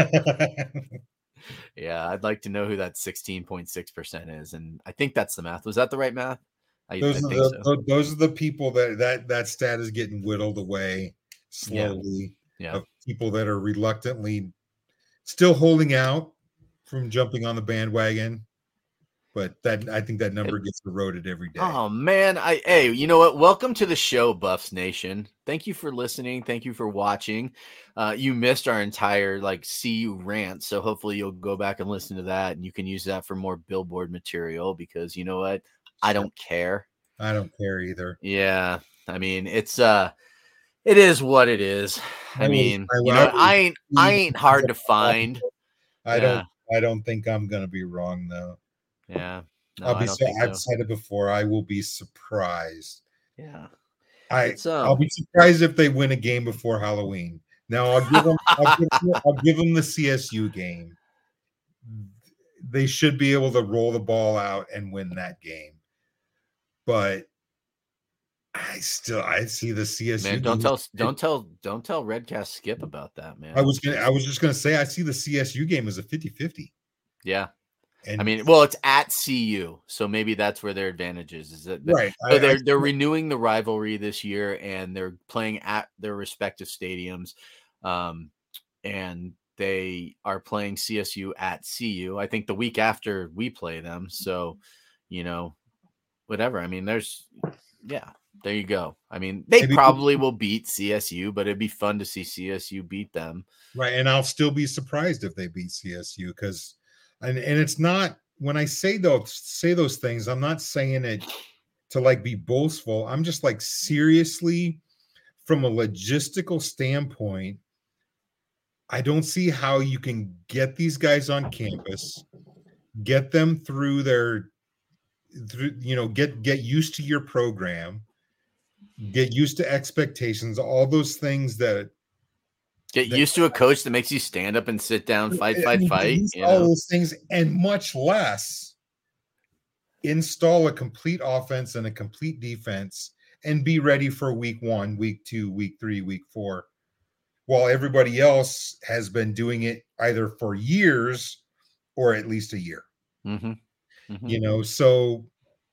Yeah, I'd like to know who that sixteen point six percent is. And I think that's the math. Was that the right math? I, those I are think the so. those are the people that that that stat is getting whittled away slowly. Yeah. Of people that are reluctantly still holding out from jumping on the bandwagon. But that I think that number gets eroded every day. Oh man, I hey, you know what? Welcome to the show, Buffs Nation. Thank you for listening. Thank you for watching. Uh, you missed our entire like C U rant, so hopefully you'll go back and listen to that, and you can use that for more billboard material because you know what? I don't care. I don't care either. Yeah, I mean it's uh, it is what it is. I, I will- mean, I will- you I know, will I ain't I see- ain't hard to find. I Yeah. don't I don't think I'm gonna be wrong though. Yeah, no, I'll I be don't so, think I've so. said it before. I will be surprised. Yeah, I It's, um, I'll be surprised if they win a game before Halloween. Now I'll give them I'll give them, I'll give them the C S U game. They should be able to roll the ball out and win that game. But I still I see the C S U. man, don't game. tell don't tell don't tell Redcast Skip about that, man. I was gonna I was just gonna say I see the C S U game as a fifty-fifty. Yeah. And I mean, well, it's at C U, so maybe that's where their advantage is. Is that right. so I- they're I- they're renewing the rivalry this year, and they're playing at their respective stadiums, um, and they are playing C S U at C U. I think the week after we play them, so you know, whatever. I mean, there's Yeah, there you go. I mean, they Maybe probably will beat C S U, but it'd be fun to see C S U beat them. Right. And I'll still be surprised if they beat C S U because, and, and it's not, when I say those, say those things, I'm not saying it to like be boastful. I'm just like, seriously, from a logistical standpoint, I don't see how you can get these guys on campus, get them through their, through, you know, get, get used to your program, get used to expectations, all those things that, Get that, used to a coach that makes you stand up and sit down, fight, fight, fight. You all know? those things, and much less install a complete offense and a complete defense and be ready for week one, week two, week three, week four, while everybody else has been doing it either for years or at least a year. Mm-hmm. Mm-hmm. You know, so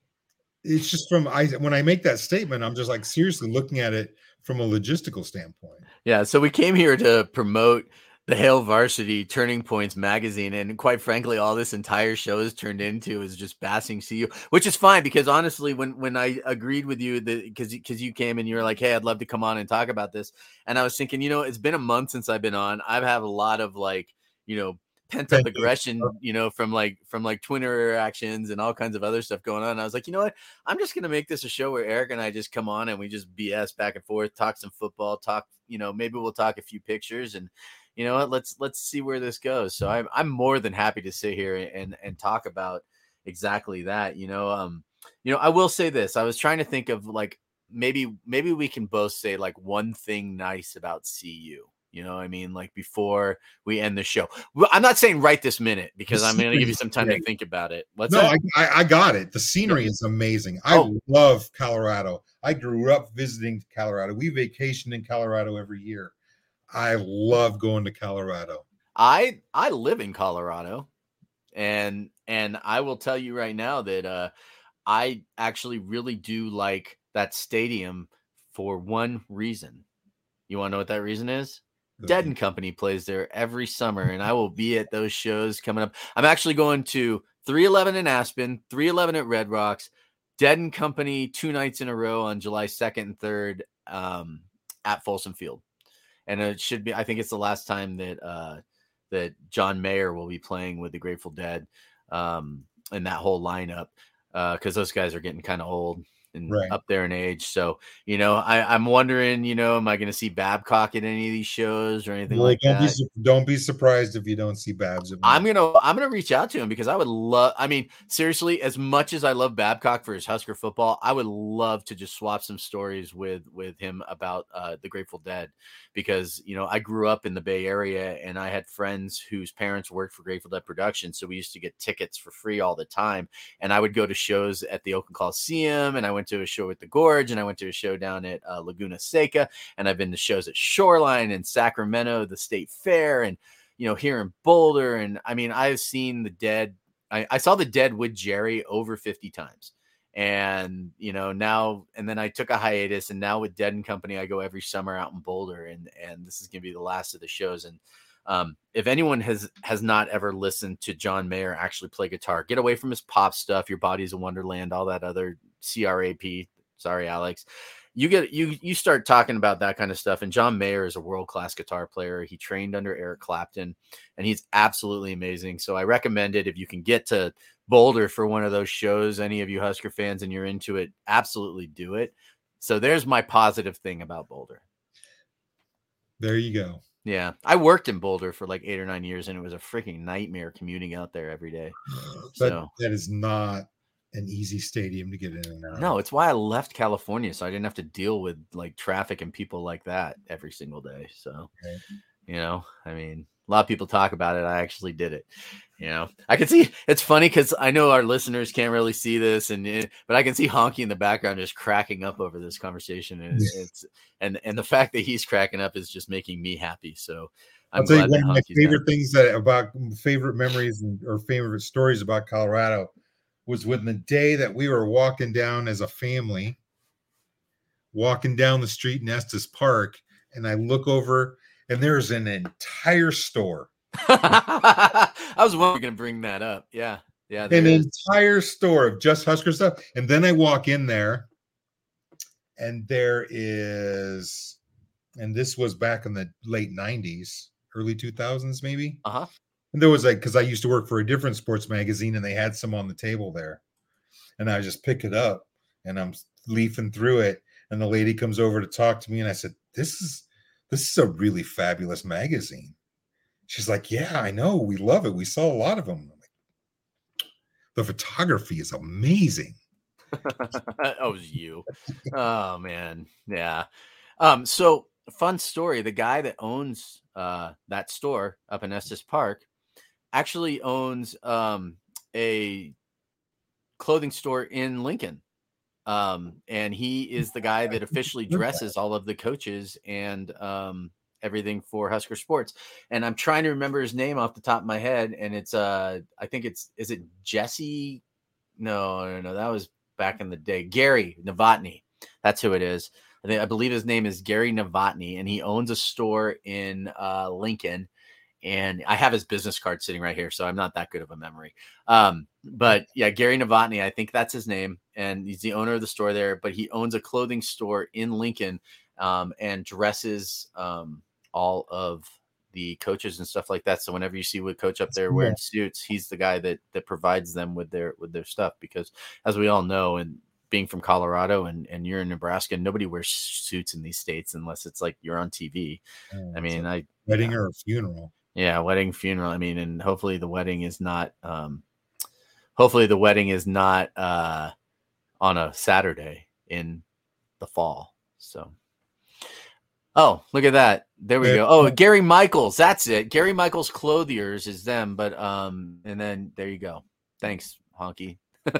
it's just from I when I make that statement, I'm just like seriously looking at it from a logistical standpoint. Yeah, so we came here to promote the Hail Varsity Turning Points magazine, and quite frankly, all this entire show has turned into is just bashing C U, which is fine because honestly, when when I agreed with you that because because you came and you were like, "Hey, I'd love to come on and talk about this," and I was thinking, you know, it's been a month since I've been on. I've had a lot of like, you know, pent up aggression, you know, from like from like Twitter interactions and all kinds of other stuff going on. And I was like, you know what? I'm just gonna make this a show where Eric and I just come on and we just B S back and forth, talk some football, talk, you know, maybe we'll talk a few pictures, and you know what, let's let's see where this goes. So I'm I'm more than happy to sit here and and talk about exactly that. You know, um, you know, I will say this. I was trying to think of like maybe maybe we can both say like one thing nice about C U. You know what I mean? Like before we end the show. Well, I'm not saying right this minute because I'm going to give you some time to think about it. What's no, that? I, I got it. The scenery is amazing. I Oh. love Colorado. I grew up visiting Colorado. We vacation in Colorado every year. I love going to Colorado. I I live in Colorado, and and I will tell you right now that uh, I actually really do like that stadium for one reason. You want to know what that reason is? Dead and Company plays there every summer, and I will be at those shows coming up. I'm actually going to three eleven in Aspen, three eleven at Red Rocks, Dead and Company two nights in a row on July second and third um, at Folsom Field. And it should be, I think it's the last time that uh, that John Mayer will be playing with the Grateful Dead um, and that whole lineup because uh, those guys are getting kind of old and right. up there in age. So, you know, I, I'm wondering, you know, am I going to see Babcock at any of these shows or anything well, like don't that? Be, don't be surprised if you don't see Babs. I'm going to, I'm going to reach out to him because I would love, I mean, seriously, as much as I love Babcock for his Husker football, I would love to just swap some stories with, with him about uh, the Grateful Dead because, you know, I grew up in the Bay Area and I had friends whose parents worked for Grateful Dead Productions. So we used to get tickets for free all the time. And I would go to shows at the Oakland Coliseum, and I went to a show at the Gorge, and I went to a show down at uh, Laguna Seca, and I've been to shows at Shoreline and Sacramento, the State Fair, and, you know, here in Boulder. And I mean, I've seen the Dead. I, I saw the Dead with Jerry over fifty times. And, you know, now, and then I took a hiatus, and now with Dead and Company, I go every summer out in Boulder, and, and this is going to be the last of the shows. And um, if anyone has, has not ever listened to John Mayer actually play guitar, get away from his pop stuff, Your Body's a Wonderland, all that other C R A P. Sorry, Alex. You get you you start talking about that kind of stuff, and John Mayer is a world-class guitar player. He trained under Eric Clapton, and he's absolutely amazing. So I recommend it if you can get to Boulder for one of those shows. Any of you Husker fans and you're into it, absolutely do it. So there's my positive thing about Boulder. There you go. Yeah, I worked in Boulder for like eight or nine years, and it was a freaking nightmare commuting out there every day. That, so that is not an easy stadium to get in and out. No, it's why I left California, so I didn't have to deal with like traffic and people like that every single day. So, okay. You know, I mean, a lot of people talk about it. I actually did it. You know, I can see it's funny because I know our listeners can't really see this, and but I can see Honky in the background just cracking up over this conversation, and yeah. it's and and the fact that he's cracking up is just making me happy. So. I'm I'll tell you glad one of my favorite things that about favorite memories and, or favorite stories about Colorado was when the day that we were walking down as a family, walking down the street in Estes Park, and I look over and there's an entire store. I was wondering going to bring that up. Yeah. Yeah. An is. entire store of just Husker stuff. And then I walk in there and there is, and this was back in the late nineties, early two thousands, maybe. Uh huh. And there was like, because I used to work for a different sports magazine, and they had some on the table there, and I just pick it up, and I'm leafing through it, and the lady comes over to talk to me, and I said, "This is this is a really fabulous magazine." She's like, "Yeah, I know, we love it. We saw a lot of them." I'm like, the photography is amazing. That was you. Oh man, yeah. Um, so fun story. The guy that owns uh that store up in Estes Park actually owns um a clothing store in Lincoln. Um, and he is the guy that officially dresses all of the coaches and um everything for Husker Sports. And I'm trying to remember his name off the top of my head, and it's uh I think it's is it Jesse? No, no, no, that was back in the day. Gary Novotny. That's who it is. I think I believe his name is Gary Novotny, and he owns a store in uh, Lincoln. And I have his business card sitting right here, so I'm not that good of a memory. Um, but yeah, Gary Novotny, I think that's his name, and he's the owner of the store there. But he owns a clothing store in Lincoln um, and dresses um, all of the coaches and stuff like that. So whenever you see a coach up there wearing suits, he's the guy that that provides them with their with their stuff. Because as we all know, and being from Colorado and, and you're in Nebraska, nobody wears suits in these states unless it's like you're on T V. Oh, I mean, I wedding yeah. or a funeral. Yeah, wedding, funeral. I mean, and hopefully the wedding is not um hopefully the wedding is not uh on a Saturday in the fall. So oh, look at that. There we go. Oh, Gary Michaels. That's it. Gary Michaels Clothiers is them. But um, and then there you go. Thanks, Honky.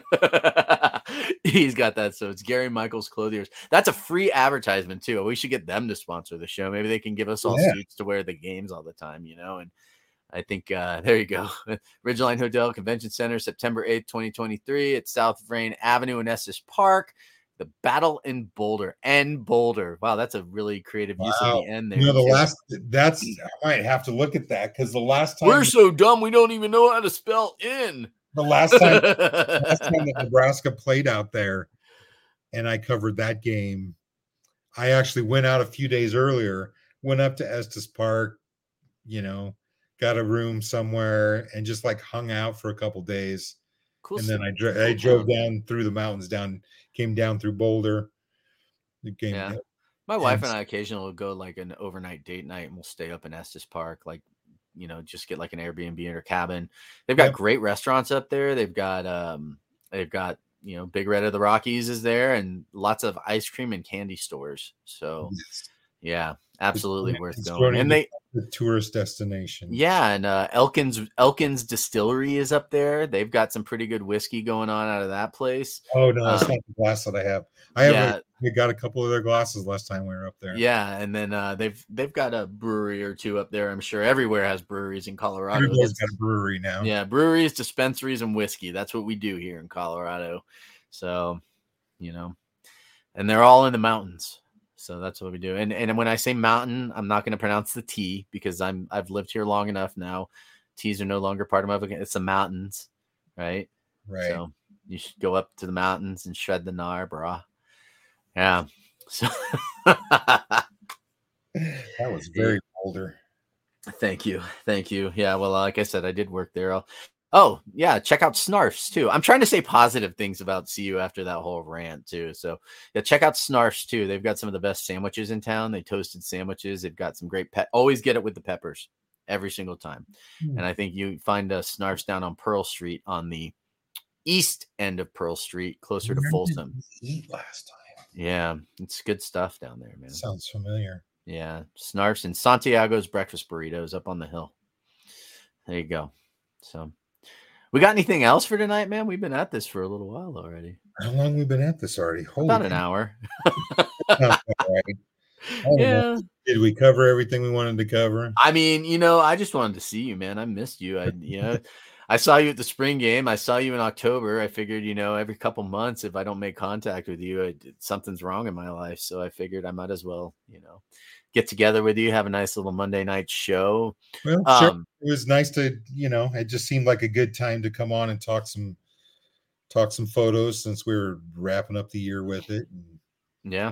He's got that. So it's Gary Michaels Clothiers. That's a free advertisement too. We should get them to sponsor the show. Maybe they can give us all yeah. suits to wear the games all the time, you know. And I think uh, there you go. Ridgeline Hotel Convention Center, September eighth, twenty twenty-three at South Vrain Avenue in Estes Park. The Battle in Boulder and Boulder. Wow, that's a really creative use wow. of the end there. You know, the last that's I might have to look at that because the last time we're so dumb we don't even know how to spell in. The last time, the last time that Nebraska played out there, and I covered that game, I actually went out a few days earlier, went up to Estes Park, you know, got a room somewhere, and just like hung out for a couple days. Cool. And then I, dro- I drove down through the mountains, down, came down through Boulder. Came yeah. down. My and wife and I occasionally will go like an overnight date night, and we'll stay up in Estes Park, like, you know, just get like an Airbnb or cabin. They've got yep. great restaurants up there. They've got, um, they've got, you know, Big Red of the Rockies is there, and lots of ice cream and candy stores. So yes. yeah, absolutely it's, worth it's going. And they, the tourist destination. Yeah. And, uh, Elkins, Elkins Distillery is up there. They've got some pretty good whiskey going on out of that place. Oh no, that's um, not the glass that I have. I have, yeah. a, we got a couple of their glasses last time we were up there. Yeah. And then, uh, they've, they've got a brewery or two up there. I'm sure everywhere has breweries in Colorado. Everybody's got a brewery now. Yeah. Breweries, dispensaries, and whiskey. That's what we do here in Colorado. So, you know, and they're all in the mountains. So that's what we do. And and when I say mountain, I'm not going to pronounce the T because I'm I've lived here long enough now. T's are no longer part of my vocabulary. It's the mountains, right? Right. So you should go up to the mountains and shred the gnar, brah. Yeah. So that was very Boulder. Thank you. Thank you. Yeah. Well, like I said, I did work there. I'll, Oh, yeah. Check out Snarfs, too. I'm trying to say positive things about C U after that whole rant, too. So, yeah, check out Snarfs, too. They've got some of the best sandwiches in town. They toasted sandwiches. They've got some great pet. Always get it with the peppers every single time. Mm. And I think you find uh, Snarfs down on Pearl Street on the east end of Pearl Street, closer to Folsom. Eat last time. Yeah, it's good stuff down there, man. Sounds familiar. Yeah, Snarfs and Santiago's Breakfast Burritos up on the hill. There you go. So. We got anything else for tonight, man? We've been at this for a little while already. How long have we been at this already? Holy About an God. hour. Yeah. Know. Did we cover everything we wanted to cover? I mean, you know, I just wanted to see you, man. I missed you. I, you know, I saw you at the spring game. I saw you in October. I figured, you know, every couple months, if I don't make contact with you, I, something's wrong in my life. So I figured I might as well, you know, get together with you, have a nice little Monday night show. Well, um, sure. It was nice to, you know, it just seemed like a good time to come on and talk some, talk some photos since we were wrapping up the year with it. And yeah.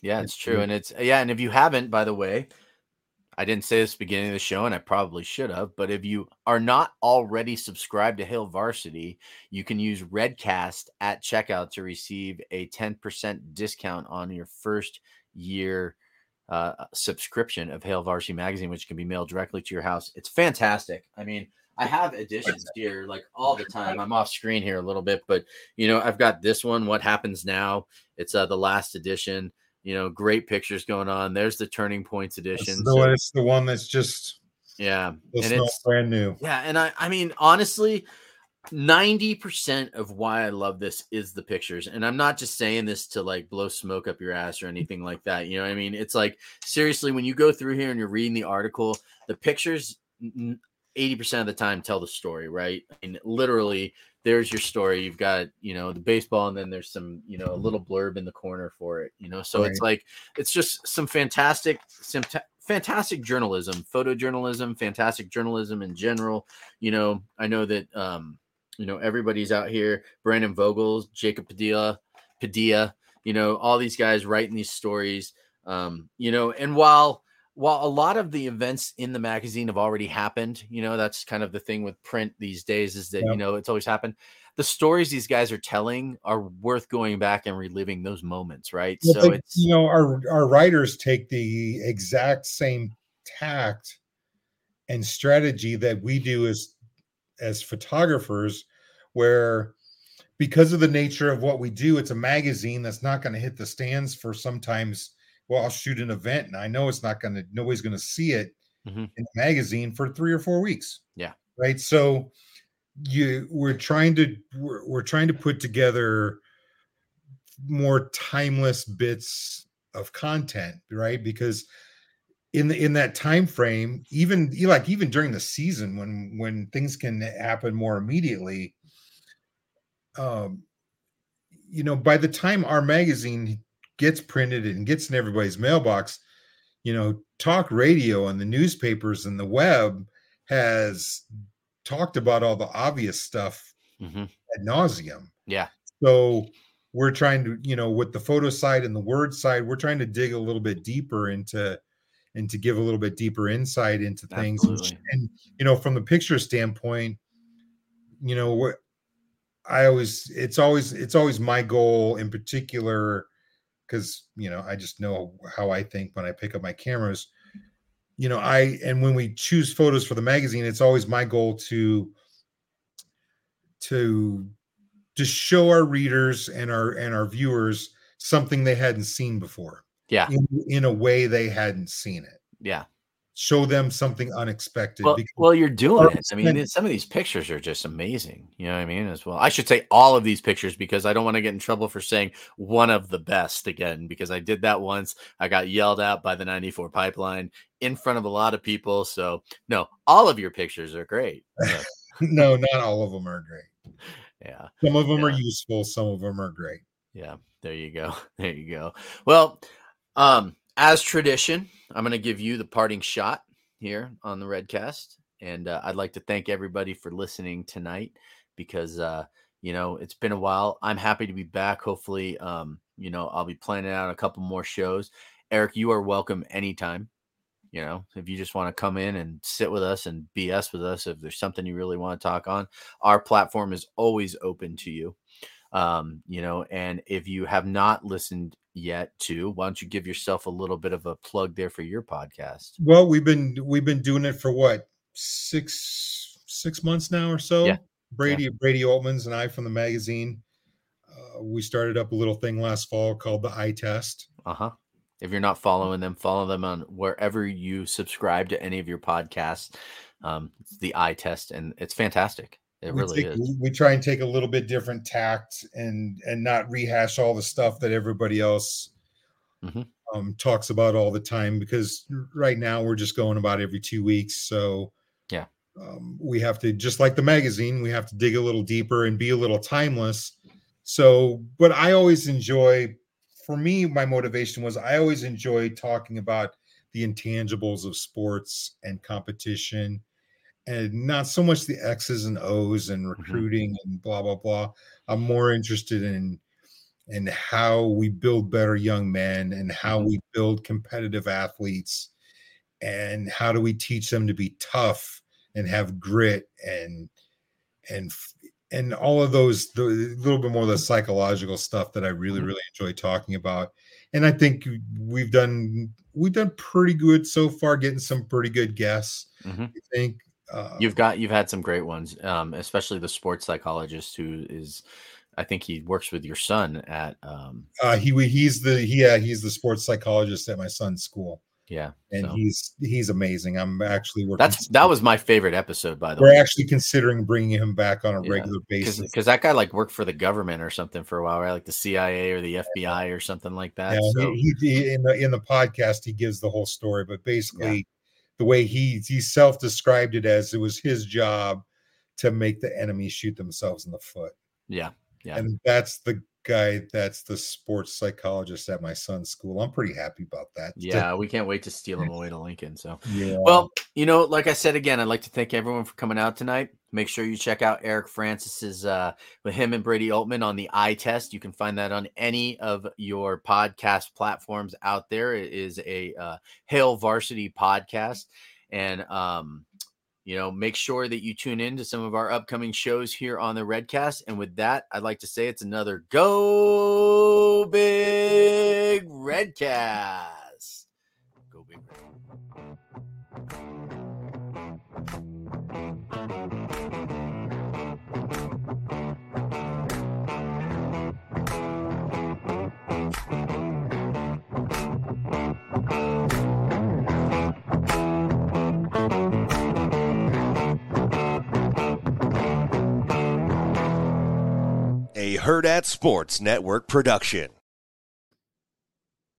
Yeah, it's true. And it's, yeah. And if you haven't, by the way, I didn't say this at the beginning of the show, and I probably should have, but if you are not already subscribed to Hail Varsity, you can use Redcast at checkout to receive a ten percent discount on your first year uh, subscription of Hail Varsity magazine, which can be mailed directly to your house. It's fantastic. I mean, I have editions here like all the time. I'm off screen here a little bit, but you know, I've got this one, What Happens Now. It's uh, the last edition. You know, great pictures going on. There's the Turning Points edition. It's the, so, it's the one that's just yeah, and it's brand new. Yeah, and I, I mean, honestly, ninety percent of why I love this is the pictures. And I'm not just saying this to like blow smoke up your ass or anything like that. You know what I mean? It's like, seriously, when you go through here and you're reading the article, the pictures eighty percent of the time tell the story, right? I mean, literally, there's your story. You've got, you know, the baseball, and then there's some, you know, a little blurb in the corner for it, you know? So right. It's like, it's just some fantastic, some t- fantastic journalism, photojournalism, fantastic journalism in general. You know, I know that, um, you know, everybody's out here, Brandon Vogels, Jacob Padilla, Padilla, you know, all these guys writing these stories, um, you know, and while, While a lot of the events in the magazine have already happened, you know, that's kind of the thing with print these days is that, yep. you know, it's always happened. The stories these guys are telling are worth going back and reliving those moments, right? Well, so they, it's, you know, our, our writers take the exact same tact and strategy that we do as, as photographers, where because of the nature of what we do, it's a magazine that's not going to hit the stands for sometimes. Well, I'll shoot an event and I know it's not going to, nobody's going to see it mm-hmm. in the magazine for three or four weeks. Yeah. Right. So you, we're trying to, we're, we're trying to put together more timeless bits of content, right? Because in the, in that time frame, even like, even during the season, when, when things can happen more immediately, um, you know, by the time our magazine gets printed and gets in everybody's mailbox, you know, talk radio and the newspapers and the web has talked about all the obvious stuff mm-hmm. ad nauseum. Yeah. So we're trying to, you know, with the photo side and the word side, we're trying to dig a little bit deeper into, and to give a little bit deeper insight into things. And, and, you know, from the picture standpoint, you know, what I always, it's always, it's always my goal in particular, because, you know, I just know how I think when I pick up my cameras, you know, I, and when we choose photos for the magazine, it's always my goal to, to, to show our readers and our, and our viewers something they hadn't seen before. Yeah. In, in a way they hadn't seen it. Yeah. Show them something unexpected. Well, well you're doing it. I mean, some of these pictures are just amazing. You know what I mean? As well, I should say all of these pictures, because I don't want to get in trouble for saying one of the best again, because I did that once. I got yelled at by the ninety-four Pipeline in front of a lot of people. So no, all of your pictures are great. Yeah. No, not all of them are great. Yeah. Some of them yeah. are useful. Some of them are great. Yeah. There you go. There you go. Well, um, as tradition, I'm going to give you the parting shot here on the Redcast. And uh, I'd like to thank everybody for listening tonight, because, uh, you know, it's been a while. I'm happy to be back. Hopefully, um, you know, I'll be planning out a couple more shows. Eric, you are welcome anytime. You know, if you just want to come in and sit with us and B S with us, if there's something you really want to talk on, our platform is always open to you. Um, you know, and if you have not listened yet to, why don't you give yourself a little bit of a plug there for your podcast? Well, we've been, we've been doing it for what, six, six months now or so. Yeah. Brady, yeah. Brady Altmans and I from the magazine. Uh, we started up a little thing last fall called the Eye Test. Uh-huh. If you're not following them, follow them on wherever you subscribe to any of your podcasts. Um, it's the Eye Test, and it's fantastic. It we really take, is. We try and take a little bit different tact and and not rehash all the stuff that everybody else mm-hmm. um, talks about all the time, because right now we're just going about every two weeks. So yeah, um, we have to, just like the magazine, we have to dig a little deeper and be a little timeless. So, but I always enjoy, for me, my motivation was I always enjoy talking about the intangibles of sports and competition, and not so much the X's and O's and recruiting mm-hmm. and blah, blah, blah. I'm more interested in, and how we build better young men and how Mm-hmm. we build competitive athletes and how do we teach them to be tough and have grit and and and all of those, the little bit more of the psychological stuff that I really, Mhm. really enjoy talking about. And I think we've done we've done pretty good so far, getting some pretty good guests. Mhm. I think uh, You've got you've had some great ones, um, especially the sports psychologist who is, I think he works with your son at, um, uh, he he's the he, yeah he's the sports psychologist at my son's school, yeah. and So he's he's amazing. I'm actually working. that's that was my favorite episode, by the We're way. actually considering bringing him back on a Yeah, regular because basis. because that guy like worked for the government or something for a while, right? Like the C I A or the F B I or something like that. Yeah, So he, he, he in the in the podcast he gives the whole story, but basically Yeah. the way he he self-described it as it was his job to make the enemy shoot themselves in the foot. yeah, yeah. And that's the guy, that's the sports psychologist at my son's school. I'm pretty happy about that. Yeah, we can't wait to steal him away to Lincoln. So, Yeah. well, you know, like I said again, I'd like to thank everyone for coming out tonight. Make sure you check out Eric Francis's uh, with him and Brady Altman on the Eye Test. You can find that on any of your podcast platforms out there. It is a uh, Hail Varsity podcast, and um, you know, make sure that you tune in to some of our upcoming shows here on the Redcast. And with that, I'd like to say it's another Go Big Redcast. Go Big Red. A Herd at Sports Network production.